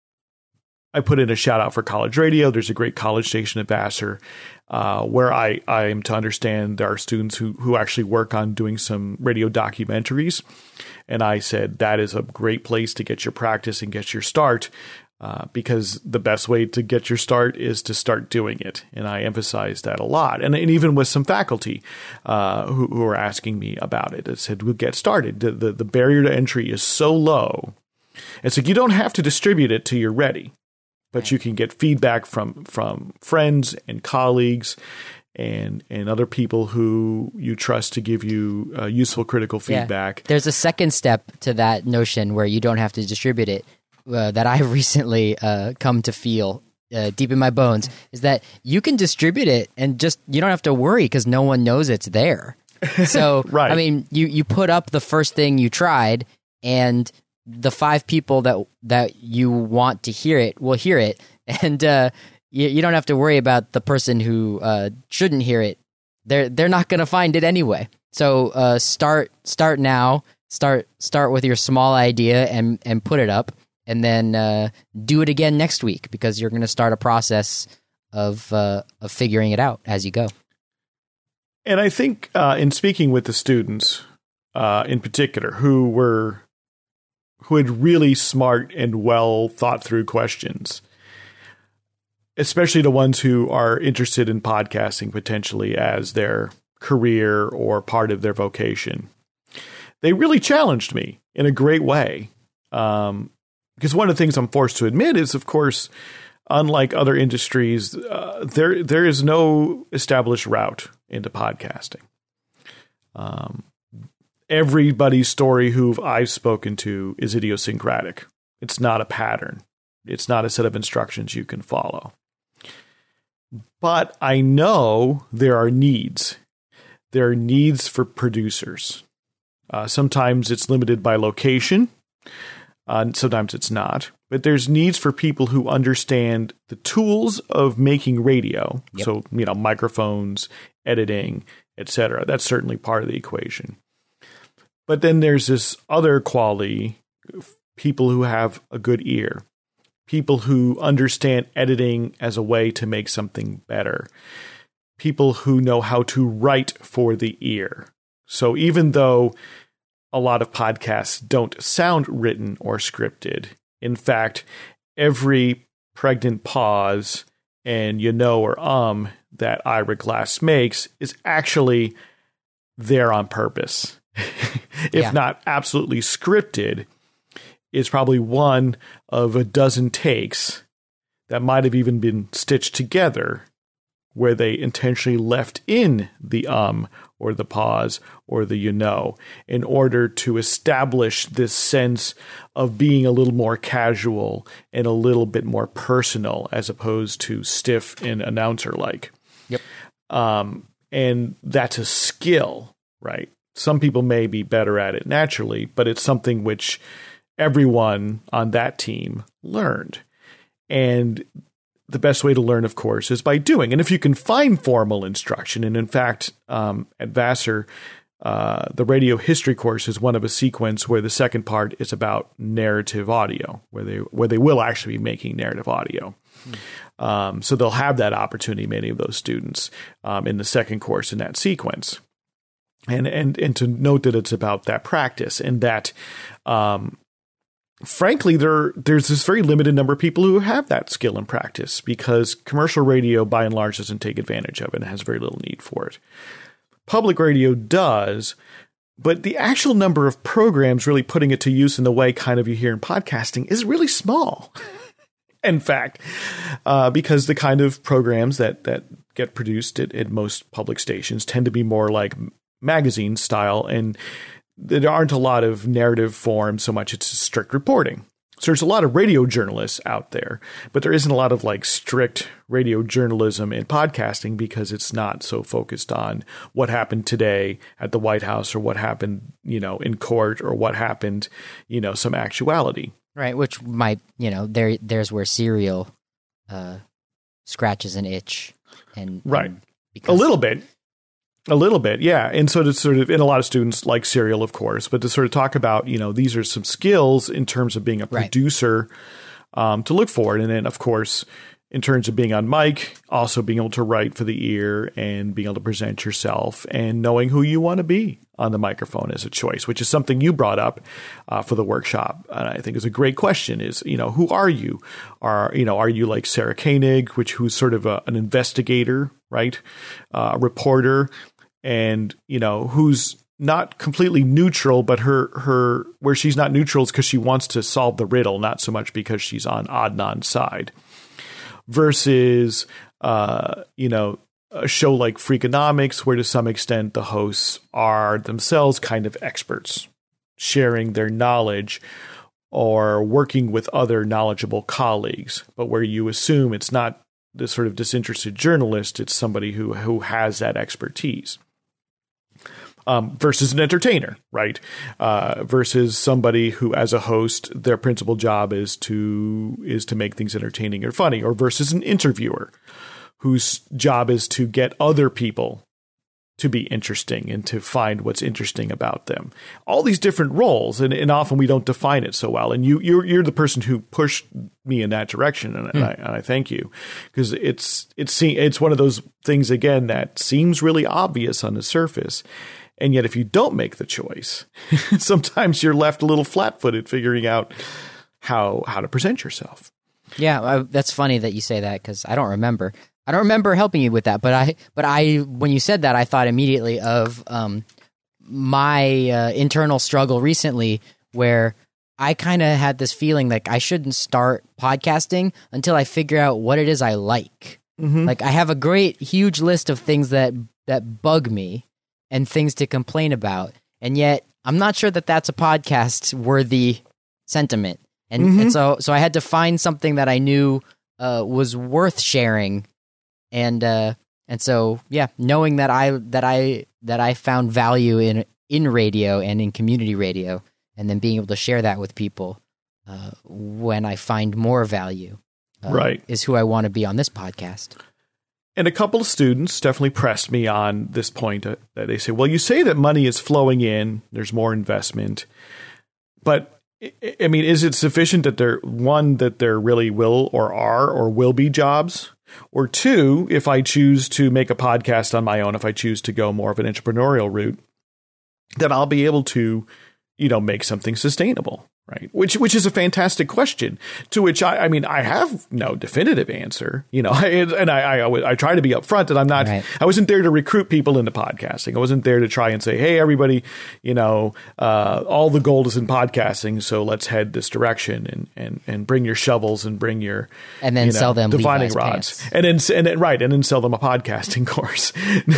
I put in a shout out for college radio. There's a great college station at Vassar uh, where I, I am to understand there are students who who actually work on doing some radio documentaries, and I said that is a great place to get your practice and get your start. Uh, because the best way to get your start is to start doing it. And I emphasize that a lot. And, and even with some faculty uh, who, who are asking me about it, I said, we'll get started. The, the, the barrier to entry is so low. It's like you don't have to distribute it till you're ready, but you can get feedback from, from friends and colleagues and and other people who you trust to give you uh, useful critical feedback. Yeah. There's a second step to that notion where you don't have to distribute it. Uh, that I've recently uh, come to feel uh, deep in my bones is that you can distribute it and just you don't have to worry because no one knows it's there. So, Right. I mean, you, you put up the first thing you tried, and the five people that that you want to hear it will hear it, and uh, you, you don't have to worry about the person who uh, shouldn't hear it. They're they're not going to find it anyway. So uh, start start now. Start start with your small idea and and put it up. And then uh, do it again next week because you're going to start a process of uh, of figuring it out as you go. And I think uh, in speaking with the students uh, in particular who were who had really smart and well thought through questions, especially the ones who are interested in podcasting potentially as their career or part of their vocation, they really challenged me in a great way. Um, Because one of the things I'm forced to admit is, of course, unlike other industries, uh, there there is no established route into podcasting. Um, everybody's story who I've spoken to is idiosyncratic. It's not a pattern. It's not a set of instructions you can follow. But I know there are needs. There are needs for producers. Uh, sometimes it's limited by location. Uh, sometimes it's not, but there's needs for people who understand the tools of making radio. Yep. So, you know, microphones, editing, et cetera. That's certainly part of the equation. But then there's this other quality, people who have a good ear, people who understand editing as a way to make something better, people who know how to write for the ear. So even though a lot of podcasts don't sound written or scripted, in fact, every pregnant pause and you know or um that Ira Glass makes is actually there on purpose. If yeah. not absolutely scripted, it's probably one of a dozen takes that might have even been stitched together where they intentionally left in the um or the pause or the you know in order to establish this sense of being a little more casual and a little bit more personal as opposed to stiff and announcer-like. Yep. Um, and that's a skill, right? Some people may be better at it naturally, but it's something which everyone on that team learned. And the best way to learn, of course, is by doing. And if you can find formal instruction, and in fact, um, at Vassar, uh, the radio history course is one of a sequence where the second part is about narrative audio, where they where they will actually be making narrative audio. Hmm. Um, so they'll have that opportunity, many of those students, um, in the second course in that sequence. And and and to note that it's about that practice and that, um, frankly, there there's this very limited number of people who have that skill and practice because commercial radio, by and large, doesn't take advantage of it and has very little need for it. Public radio does, but the actual number of programs really putting it to use in the way kind of you hear in podcasting is really small. In fact, uh, because the kind of programs that that get produced at, at most public stations tend to be more like magazine style, and there aren't a lot of narrative form so much. It's strict reporting. So there's a lot of radio journalists out there, but there isn't a lot of like strict radio journalism in podcasting because it's not so focused on what happened today at the White House or what happened, you know, in court or what happened, you know, some actuality. Right, which might, you know, there there's where Serial uh, scratches an itch. and Right. And because- a little bit. A little bit, yeah. And so to sort of, and a lot of students like Serial, of course, but to sort of talk about, you know, these are some skills in terms of being a producer right. um, to look for. And then, of course, in terms of being on mic, also being able to write for the ear and being able to present yourself and knowing who you want to be on the microphone as a choice, which is something you brought up uh, for the workshop. And I think is a great question is, you know, who are you? Are, you know, are you like Sarah Koenig, which who's sort of a, an investigator, right? Uh, a reporter. And, you know, who's not completely neutral, but her her where she's not neutral is because she wants to solve the riddle, not so much because she's on Adnan's side. Versus, uh, you know, a show like Freakonomics, where to some extent the hosts are themselves kind of experts, sharing their knowledge or working with other knowledgeable colleagues, but where you assume it's not the sort of disinterested journalist, it's somebody who who has that expertise. Um, versus an entertainer, right? Uh, versus somebody who, as a host, their principal job is to is to make things entertaining or funny, or versus an interviewer whose job is to get other people to be interesting and to find what's interesting about them. All these different roles, and, and often we don't define it so well. And you, you're you're the person who pushed me in that direction, and, mm. and, I, and I thank you because it's it's it's one of those things again that seems really obvious on the surface. And yet, if you don't make the choice, sometimes you're left a little flat-footed figuring out how how to present yourself. Yeah, I, that's funny that you say that because I don't remember. I don't remember helping you with that. But I, but I, when you said that, I thought immediately of um, my uh, internal struggle recently, where I kind of had this feeling like I shouldn't start podcasting until I figure out what it is I like. Mm-hmm. Like I have a great, huge list of things that that bug me. And things to complain about. And yet I'm not sure that that's a podcast worthy sentiment. And, mm-hmm. and so, so I had to find something that I knew uh, was worth sharing. And, uh, and so, yeah, knowing that I, that I, that I found value in, in radio and in community radio, and then being able to share that with people uh, when I find more value uh, right. is who I want to be on this podcast. And a couple of students definitely pressed me on this point. Uh, that they say, well, you say that money is flowing in, there's more investment, but I mean, is it sufficient that there, one, that there really will or are or will be jobs? Or two, if I choose to make a podcast on my own, if I choose to go more of an entrepreneurial route, that I'll be able to, you know, make something sustainable, right? Which which is a fantastic question, to which I, I mean, I have no definitive answer, you know, and I, I, I try to be upfront that I'm not, right. I wasn't there to recruit people into podcasting. I wasn't there to try and say, hey, everybody, you know, uh, all the gold is in podcasting, so let's head this direction and and and bring your shovels and bring your and then you know, sell them defining Levi's rods pants. and then and then, right and then sell them a podcasting course,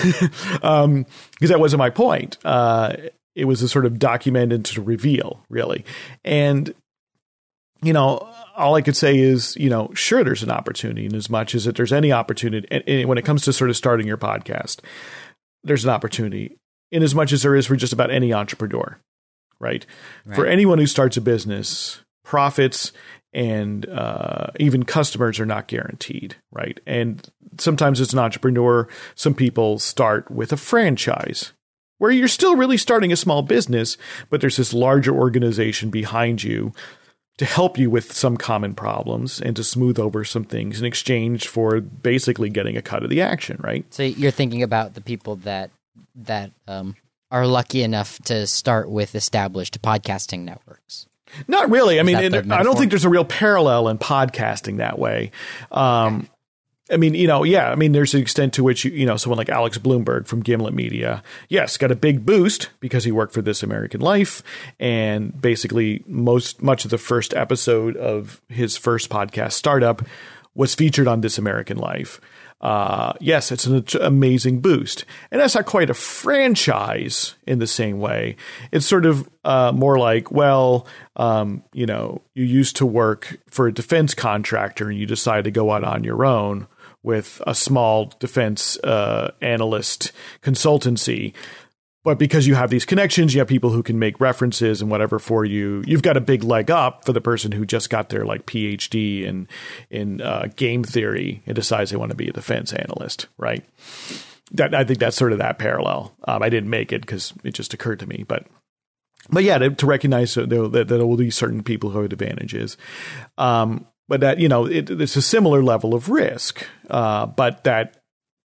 um, because that wasn't my point. Uh, It was a sort of documented to reveal, really. And, you know, all I could say is, you know, sure, there's an opportunity in as much as that there's any opportunity. And, and when it comes to sort of starting your podcast, there's an opportunity in as much as there is for just about any entrepreneur, right? right. For anyone who starts a business, profits and uh, even customers are not guaranteed, right? And sometimes as an entrepreneur, some people start with a franchise, where you're still really starting a small business, but there's this larger organization behind you to help you with some common problems and to smooth over some things in exchange for basically getting a cut of the action, right? So you're thinking about the people that that um, are lucky enough to start with established podcasting networks. Not really. I Is mean, that the it, I don't metaphor? think there's a real parallel in podcasting that way. Um, I mean, you know, yeah, I mean, there's an extent to which, you, you know, someone like Alex Bloomberg from Gimlet Media, yes, got a big boost because he worked for This American Life. And basically most much of the first episode of his first podcast, Startup, was featured on This American Life. Uh, yes, it's an amazing boost. And that's not quite a franchise in the same way. It's sort of uh, more like, well, um, you know, you used to work for a defense contractor and you decide to go out on your own with a small defense uh, analyst consultancy. But because you have these connections, you have people who can make references and whatever for you. You've got a big leg up for the person who just got their like P H D in in uh, game theory and decides they want to be a defense analyst, right? That I think that's sort of that parallel. Um, I didn't make it because it just occurred to me, but but yeah, to, to recognize that, that, that there will be certain people who have advantages. Um, But that, you know, it, it's a similar level of risk. Uh, but that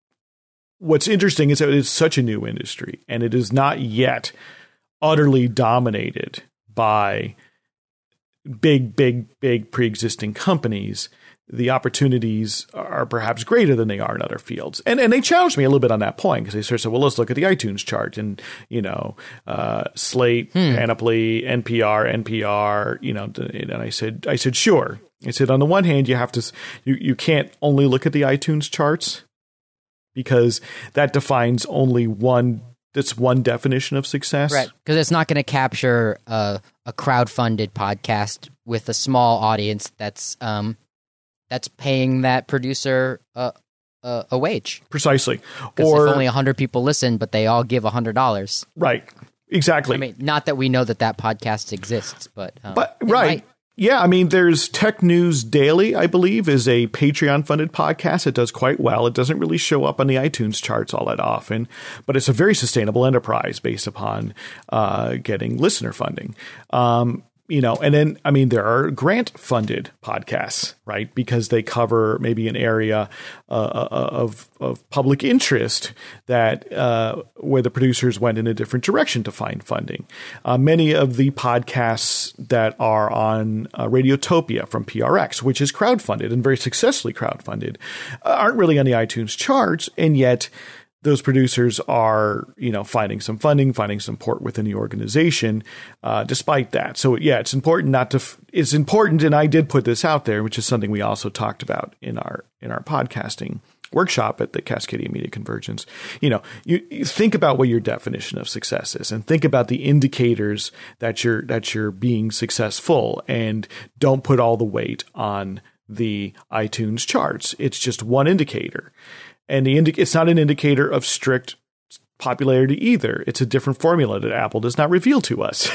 what's interesting is that it's such a new industry and it is not yet utterly dominated by big, big, big pre-existing companies. The opportunities are perhaps greater than they are in other fields. And and they challenged me a little bit on that point because they sort of said, well, let's look at the iTunes chart and, you know, uh, Slate, hmm. Panoply, N P R, N P R, you know, and I said, I said, sure. I said, on the one hand, you have to, you, you can't only look at the iTunes charts because that defines only one, that's one definition of success. Right. Because it's not going to capture a, a crowdfunded podcast with a small audience that's, um, that's paying that producer a, a, a wage. Precisely. Because if only one hundred people listen, but they all give one hundred dollars. Right. Exactly. I mean, not that we know that that podcast exists, but... Um, but right. Might. Yeah, I mean, there's Tech News Daily, I believe, is a Patreon-funded podcast. It does quite well. It doesn't really show up on the iTunes charts all that often, but it's a very sustainable enterprise based upon uh, getting listener funding. Um You know, and then, I mean, there are grant funded podcasts, right? Because they cover maybe an area uh, of, of public interest that uh, where the producers went in a different direction to find funding. Uh, many of the podcasts that are on uh, Radiotopia from P R X, which is crowdfunded and very successfully crowdfunded, uh, aren't really on the iTunes charts. And yet those producers are, you know, finding some funding, finding support within the organization, uh, despite that. So, yeah, it's important not to, f- it's important. And I did put this out there, which is something we also talked about in our, in our podcasting workshop at the Cascadia Media Convergence. You know, you, you think about what your definition of success is and think about the indicators that you're, that you're being successful, and don't put all the weight on the iTunes charts. It's just one indicator. And the indi- it's not an indicator of strict popularity either. It's a different formula that Apple does not reveal to us.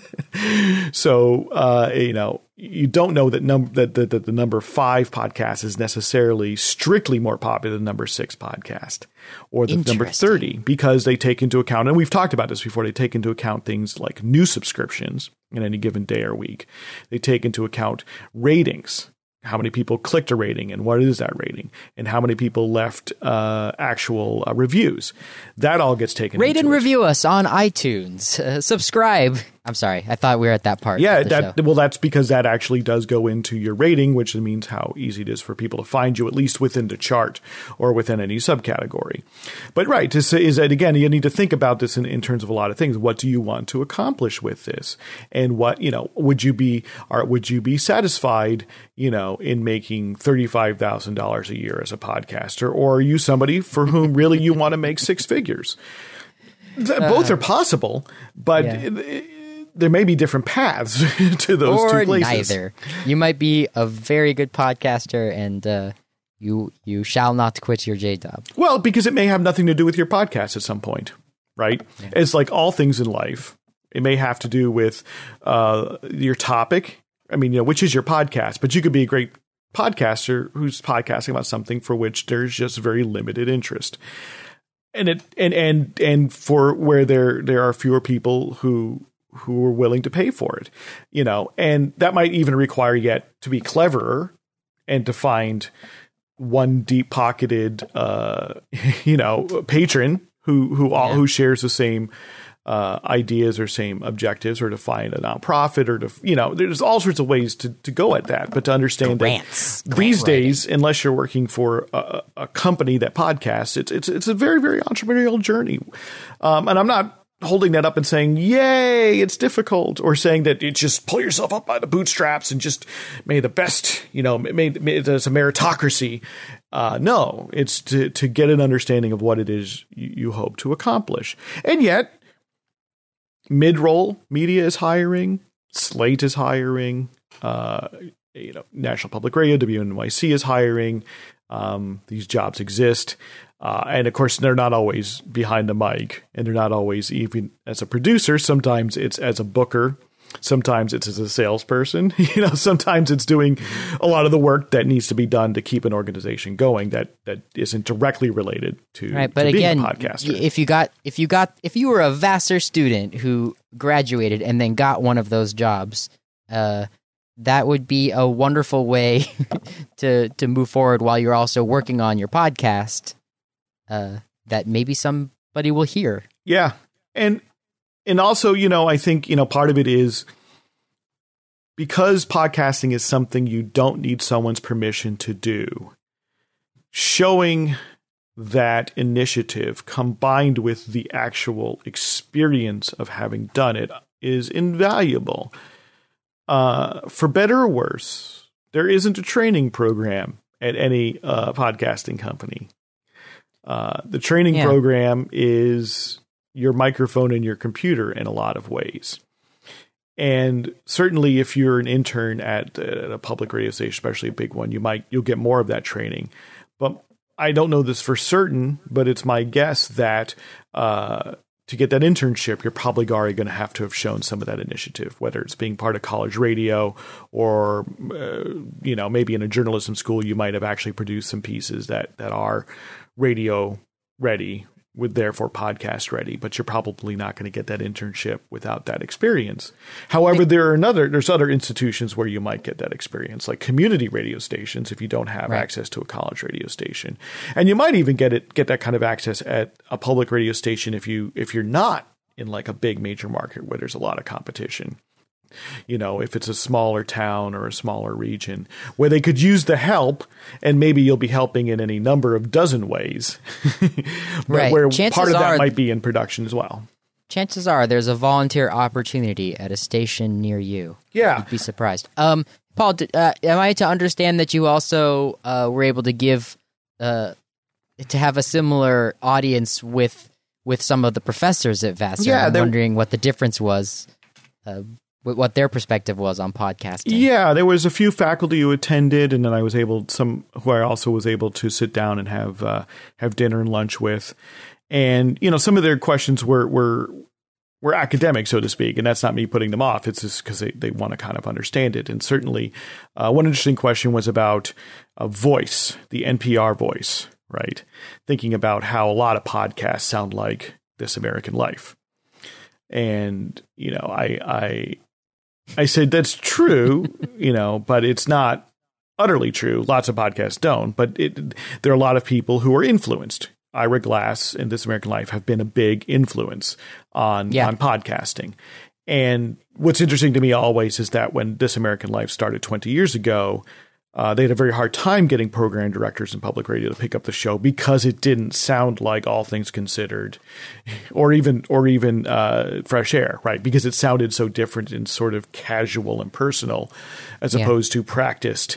So, uh, you know, you don't know that, num- that, that, that the number five podcast is necessarily strictly more popular than number six podcast or the number thirty, because they take into account, and we've talked about this before, they take into account things like new subscriptions in any given day or week. They take into account ratings. How many people clicked a rating and what is that rating, and how many people left uh, actual uh, reviews. That all gets taken Rate into and it. review us on iTunes. Uh, subscribe. I'm sorry. I thought we were at that part. Yeah, of the that, show. well, that's because that actually does go into your rating, which means how easy it is for people to find you, at least within the chart or within any subcategory. But right, to say is that, again, you need to think about this in, in terms of a lot of things. What do you want to accomplish with this? And what, you know, would you be, or would you be satisfied, you know, in making thirty-five thousand dollars a year as a podcaster? Or are you somebody for whom really you want to make six figures? Both uh, are possible, but yeah. it, it, there may be different paths to those or two places. Neither. You might be a very good podcaster, and uh, you you shall not quit your J job. Well, because it may have nothing to do with your podcast at some point, right? Yeah. It's like all things in life. It may have to do with uh, your topic. I mean, you know, which is your podcast, but you could be a great podcaster who's podcasting about something for which there's just very limited interest. And it and and and for where there there are fewer people who who are willing to pay for it, you know, and that might even require yet to be cleverer and to find one deep pocketed, uh, you know, patron who who all yeah. who shares the same uh, ideas or same objectives, or to find a nonprofit, or to, you know, there's all sorts of ways to, to go at that. But to understand Grants. that Grant these writing. days, unless you're working for a, a company that podcasts, it's it's it's a very, very entrepreneurial journey. Um, and I'm not holding that up and saying, yay, it's difficult, or saying that it just pull yourself up by the bootstraps and just may the best, you know, may, may it's a meritocracy. Uh, no, it's to, to get an understanding of what it is you, you hope to accomplish. And yet, mid-roll media is hiring, Slate is hiring, uh, you know, National Public Radio, W N Y C is hiring. Um, these jobs exist. Uh, and of course, they're not always behind the mic, and they're not always even as a producer. Sometimes it's as a booker. Sometimes it's as a salesperson. You know, sometimes it's doing a lot of the work that needs to be done to keep an organization going that that isn't directly related to, right. But to being again, a podcaster. if you got if you got if you were a Vassar student who graduated and then got one of those jobs, uh, that would be a wonderful way to to move forward while you're also working on your podcast. Uh, that maybe somebody will hear. Yeah, and. And also, you know, I think, you know, part of it is because podcasting is something you don't need someone's permission to do. Showing that initiative combined with the actual experience of having done it is invaluable. Uh, for better or worse, there isn't a training program at any uh, podcasting company. Uh, the training yeah. program is your microphone and your computer in a lot of ways. And certainly if you're an intern at, at a public radio station, especially a big one, you might, you'll get more of that training. But I don't know this for certain, but it's my guess that uh, to get that internship, you're probably already going to have to have shown some of that initiative, whether it's being part of college radio or, uh, you know, maybe in a journalism school, you might have actually produced some pieces that, that are radio ready, with therefore podcast ready, but you're probably not going to get that internship without that experience. However, there are another, there's other institutions where you might get that experience, like community radio stations, if you don't have right. access to a college radio station. And you might even get it, get that kind of access at a public radio station if you, if you're not in like a big major market where there's a lot of competition. You know, if it's a smaller town or a smaller region where they could use the help, and maybe you'll be helping in any number of dozen ways, but right. where Chances part of that are, might be in production as well. Chances are there's a volunteer opportunity at a station near you. Yeah. You'd be surprised. Um, Paul, uh, am I to understand that you also uh, were able to give, uh, to have a similar audience with with some of the professors at Vassar? Yeah, I'm there- wondering what the difference was. Uh, what their perspective was on podcasting. Yeah, there was a few faculty who attended, and then I was able some who I also was able to sit down and have uh, have dinner and lunch with. And, you know, some of their questions were, were, were academic, so to speak. And that's not me putting them off. It's just because they, they want to kind of understand it. And certainly uh, one interesting question was about a voice, the N P R voice, right? Thinking about how a lot of podcasts sound like This American Life. And, you know, I, I, I said, that's true, you know, but it's not utterly true. Lots of podcasts don't, but it, there are a lot of people who are influenced. Ira Glass and This American Life have been a big influence on, yeah. on podcasting. And what's interesting to me always is that when This American Life started twenty years ago, uh, they had a very hard time getting program directors in public radio to pick up the show because it didn't sound like All Things Considered or even or even uh, Fresh Air, right? Because it sounded so different and sort of casual and personal as yeah. opposed to practiced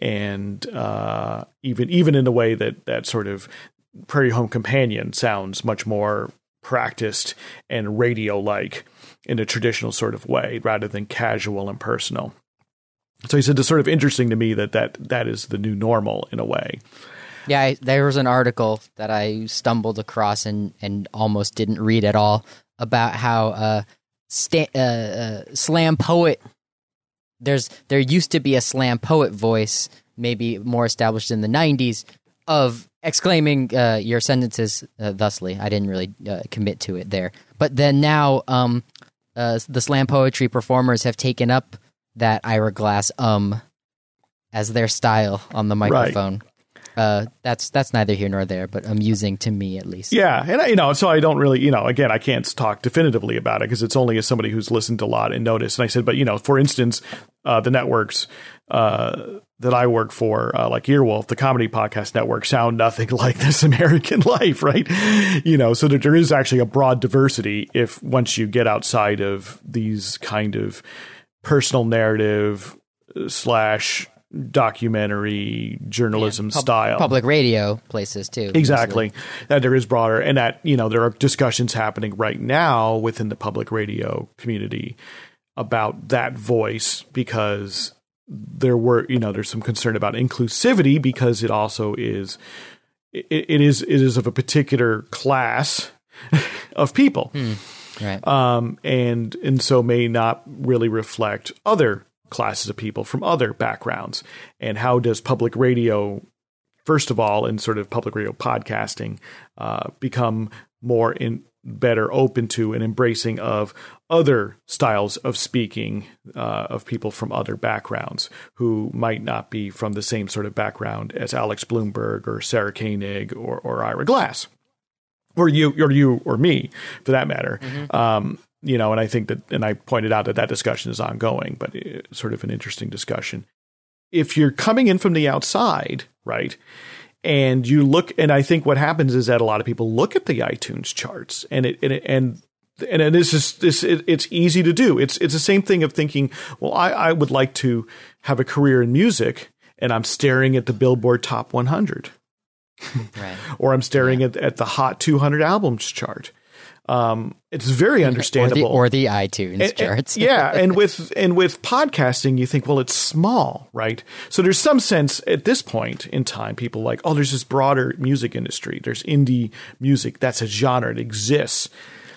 and uh, even even in a way that that sort of Prairie Home Companion sounds much more practiced and radio-like in a traditional sort of way rather than casual and personal. So he said it's sort of interesting to me that that, that is the new normal in a way. Yeah, I, there was an article that I stumbled across and, and almost didn't read at all about how uh, sta- uh, uh, slam poet, there's there used to be a slam poet voice, maybe more established in the nineties, of exclaiming uh, your sentences uh, thusly. I didn't really uh, commit to it there. But then now um, uh, the slam poetry performers have taken up that Ira Glass um as their style on the microphone. Right. Uh, that's that's neither here nor there, but amusing to me at least. Yeah, and I, you know, so I don't really, you know, again, I can't talk definitively about it because it's only as somebody who's listened a lot and noticed. And I said, but you know, for instance, uh, the networks uh, that I work for, uh, like Earwolf, the comedy podcast network, sound nothing like This American Life, right? You know, so that there is actually a broad diversity if once you get outside of these kind of personal narrative slash documentary journalism yeah, pub- style. Public radio places too. Exactly. Mostly. That there is broader and that, you know, there are discussions happening right now within the public radio community about that voice because there were, you know, there's some concern about inclusivity because it also is, it, it is, it is of a particular class of people. Hmm. Right. Um, and, and so may not really reflect other classes of people from other backgrounds. And how does public radio, first of all, in sort of public radio podcasting, uh, become more in better open to and embracing of other styles of speaking uh, of people from other backgrounds who might not be from the same sort of background as Alex Bloomberg or Sarah Koenig or, or Ira Glass, or you, or you, or me, for that matter. Mm-hmm. Um, you know, and I think that, and I pointed out that that discussion is ongoing, but it's sort of an interesting discussion. If you're coming in from the outside, right, and you look, and I think what happens is that a lot of people look at the iTunes charts, and it, and it, and and it is just this. It, it's easy to do. It's it's the same thing of thinking, well, I, I would like to have a career in music, and I'm staring at the Billboard Top one hundred, right, or I'm staring yeah. at at the Hot two hundred albums chart. Um, it's very understandable. Or the, or the iTunes and, charts. And, yeah. And with, and with podcasting, you think, well, it's small, right? So there's some sense at this point in time, people like, oh, there's this broader music industry. There's indie music. That's a genre. It exists.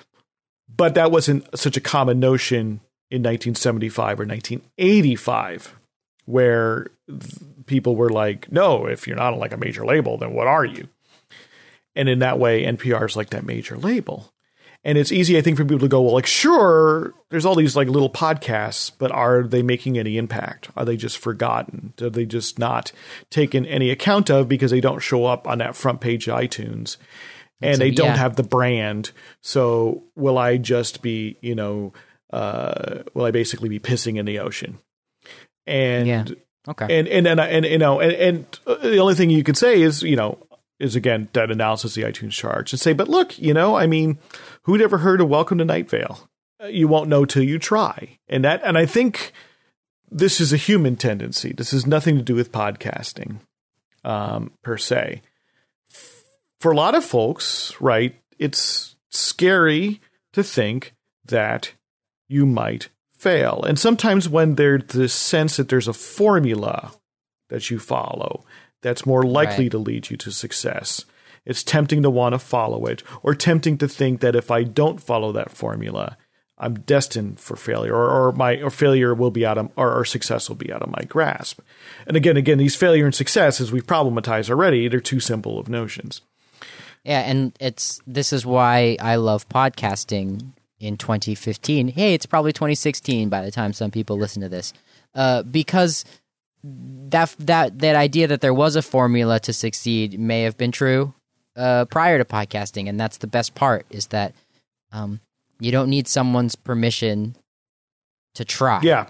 But that wasn't such a common notion in nineteen seventy-five or nineteen eighty-five, where people were like, no, if you're not like a major label, then what are you? And in that way, N P R is like that major label. And it's easy, I think, for people to go, well, like, sure, there's all these like little podcasts, but are they making any impact? Are they just forgotten? Are they just not taken any account of because they don't show up on that front page of iTunes and so, they don't yeah. have the brand? So will I just be, you know, uh, will I basically be pissing in the ocean? And, yeah. okay. and, and, and, and, you know, and, and the only thing you can say is, you know, is again, that analysis of the iTunes charts and say, but look, you know, I mean, who'd ever heard of Welcome to Night Vale? You won't know till you try. And that, and I think this is a human tendency. This has nothing to do with podcasting, um, per se. For a lot of folks, right, it's scary to think that you might fail. And sometimes when there's this sense that there's a formula that you follow, that's more likely right. to lead you to success. It's tempting to want to follow it, or tempting to think that if I don't follow that formula, I'm destined for failure, or, or my or failure will be out of, or, or success will be out of my grasp. And again, again, these failure and success, as we've problematized already, they're too simple of notions. Yeah, and it's this is why I love podcasting in twenty fifteen. Hey, it's probably twenty sixteen by the time some people listen to this, uh, because that that that idea that there was a formula to succeed may have been true uh, prior to podcasting, and that's the best part, is that um, you don't need someone's permission to try. Yeah.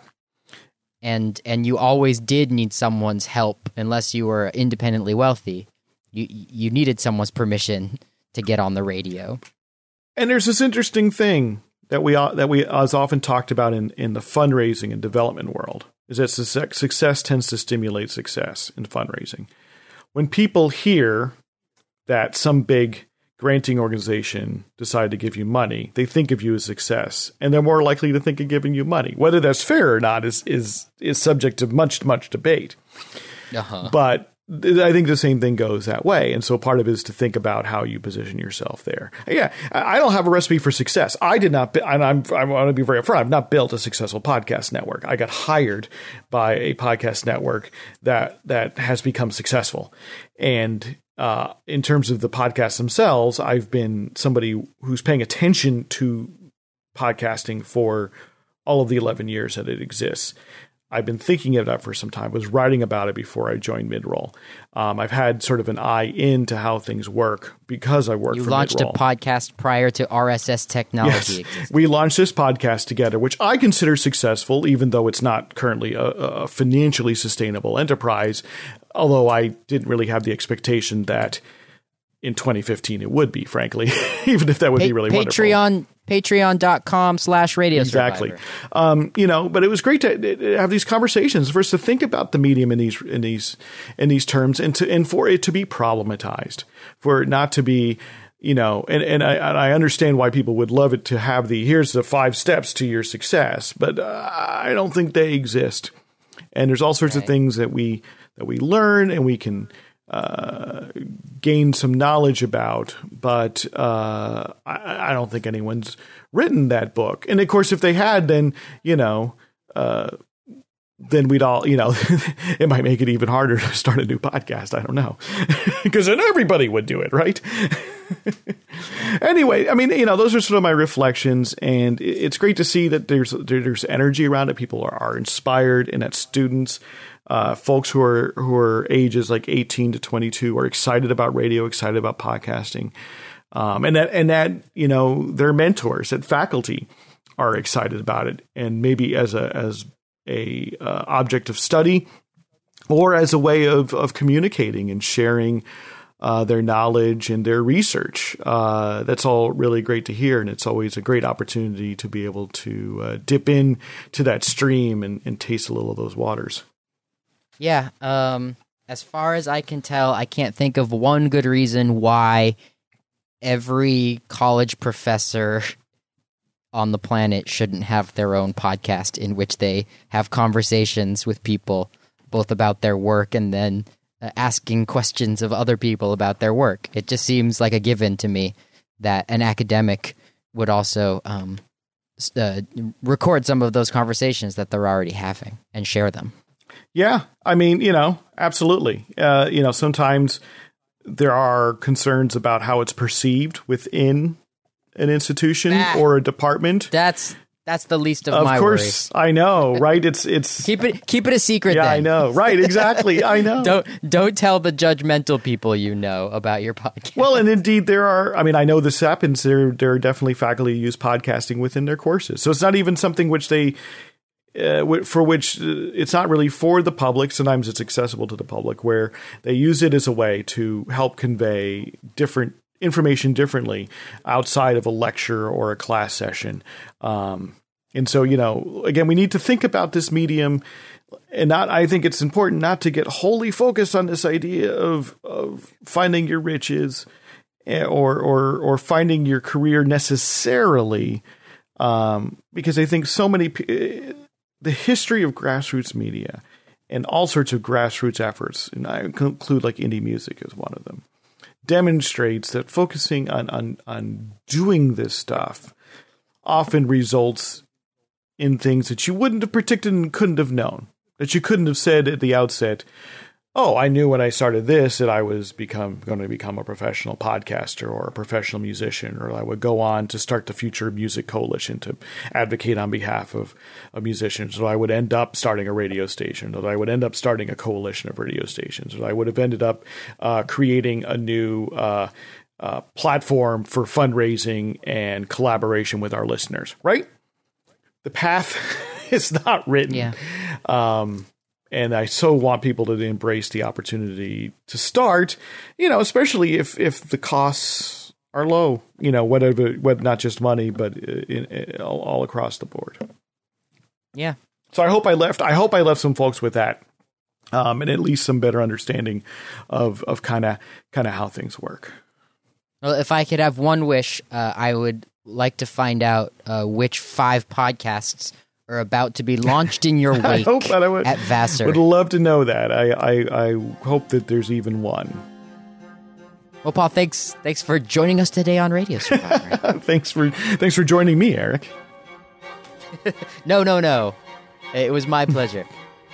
And and you always did need someone's help unless you were independently wealthy. You you needed someone's permission to get on the radio. And there's this interesting thing that we that we as often talked about in, in the fundraising and development world, is that success tends to stimulate success in fundraising. When people hear that some big granting organization decided to give you money, they think of you as success, and they're more likely to think of giving you money. Whether that's fair or not is is is subject to much, much debate. Uh-huh. But I think the same thing goes that way. And so part of it is to think about how you position yourself there. Yeah, I don't have a recipe for success. I did not, and I'm, I want to be very upfront, I've not built a successful podcast network. I got hired by a podcast network that that has become successful. And uh, in terms of the podcasts themselves, I've been somebody who's paying attention to podcasting for all of the eleven years that it exists. I've been thinking of that for some time, was writing about it before I joined Midroll. Um, I've had sort of an eye into how things work because I work for Midroll. You launched a podcast prior to R S S technology. Yes, we launched this podcast together, which I consider successful, even though it's not currently a, a financially sustainable enterprise, although I didn't really have the expectation that in twenty fifteen it would be, frankly, even if that would pa- be really Patreon, wonderful. Patreon.com slash radio Exactly. survivor. Um, you know, but it was great to have these conversations, for us to think about the medium in these in these in these terms, and to and for it to be problematized, for it not to be, you know, and, and I and I understand why people would love it to have the here's the five steps to your success, but uh, I don't think they exist. And there's all sorts right. of things that we that we learn and we can Uh, gain some knowledge about, but uh, I, I don't think anyone's written that book. And of course, if they had, then, you know, uh, then we'd all, you know, it might make it even harder to start a new podcast. I don't know, because then everybody would do it, right? Anyway, I mean, you know, those are sort of my reflections, and it's great to see that there's there's energy around it. People are, are inspired, and that students, uh, folks who are who are ages like eighteen to twenty-two, are excited about radio, excited about podcasting, um, and that and that you know their mentors, that faculty, are excited about it, and maybe as a as a uh, object of study, or as a way of of communicating and sharing Uh, their knowledge and their research. Uh, that's all really great to hear. And it's always a great opportunity to be able to uh, dip in to that stream and, and taste a little of those waters. Yeah. Um, as far as I can tell, I can't think of one good reason why every college professor on the planet shouldn't have their own podcast in which they have conversations with people, both about their work and then Uh, asking questions of other people about their work. It just seems like a given to me that an academic would also um, uh, record some of those conversations that they're already having and share them. Yeah, I mean, you know, absolutely. Uh, you know, sometimes there are concerns about how it's perceived within an institution ah, or a department. That's That's the least of, of my course, worries. I know, right? It's it's keep it keep it a secret. Yeah, then. I know, right? Exactly, I know. don't don't tell the judgmental people you know about your podcast. Well, and indeed, there are. I mean, I know this happens. There there are definitely faculty who use podcasting within their courses, so it's not even something which they uh, for which uh, it's not really for the public. Sometimes it's accessible to the public, where they use it as a way to help convey different information differently outside of a lecture or a class session. Um, and so, you know, again, we need to think about this medium, and not, I think it's important not to get wholly focused on this idea of, of finding your riches or, or, or finding your career necessarily. Um, because I think so many, the history of grassroots media and all sorts of grassroots efforts, and I include like indie music as one of them, demonstrates that focusing on, on, on doing this stuff often results in things that you wouldn't have predicted and couldn't have known, that you couldn't have said at the outset, oh, I knew when I started this that I was become going to become a professional podcaster or a professional musician, or I would go on to start the Future Music Coalition to advocate on behalf of, of musicians, or I would end up starting a radio station, or I would end up starting a coalition of radio stations, or I would have ended up uh, creating a new uh, uh, platform for fundraising and collaboration with our listeners, right? The path is not written. Yeah. Um, And I so want people to embrace the opportunity to start, you know, especially if, if the costs are low, you know, whatever, what, not just money, but in, in, all, all across the board. Yeah. So I hope I left, I hope I left some folks with that, um, and at least some better understanding of, of kind of, kind of how things work. Well, if I could have one wish, uh, I would like to find out uh, which five podcasts are about to be launched in your wake I hope, I would, at Vassar. Would love to know that. I, I, I hope that there's even one. Well, Paul, thanks thanks for joining us today on Radio Survivor. thanks for thanks for joining me, Eric. no, no, no. It was my pleasure.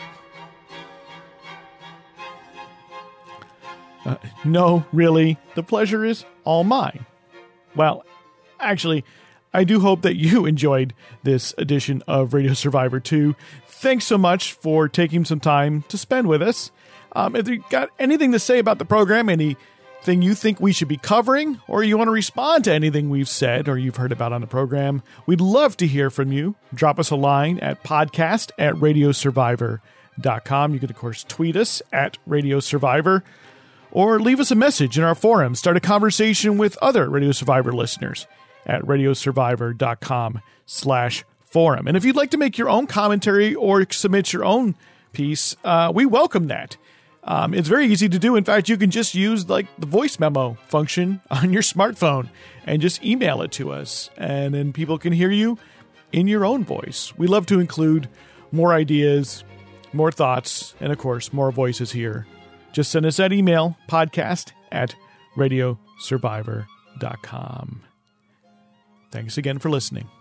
uh, no, really, the pleasure is all mine. Well, actually, I do hope that you enjoyed this edition of Radio Survivor two. Thanks so much for taking some time to spend with us. Um, if you got anything to say about the program, anything you think we should be covering, or you want to respond to anything we've said or you've heard about on the program, we'd love to hear from you. Drop us a line at podcast at radio survivor dot com. You can, of course, tweet us at Radio Survivor, or leave us a message in our forum. Start a conversation with other Radio Survivor listeners at radio survivor dot com slash forum. And if you'd like to make your own commentary or submit your own piece, uh, we welcome that. Um, it's very easy to do. In fact, you can just use like the voice memo function on your smartphone and just email it to us. And then people can hear you in your own voice. We love to include more ideas, more thoughts, and of course, more voices here. Just send us that email, podcast at radio survivor dot com. Thanks again for listening.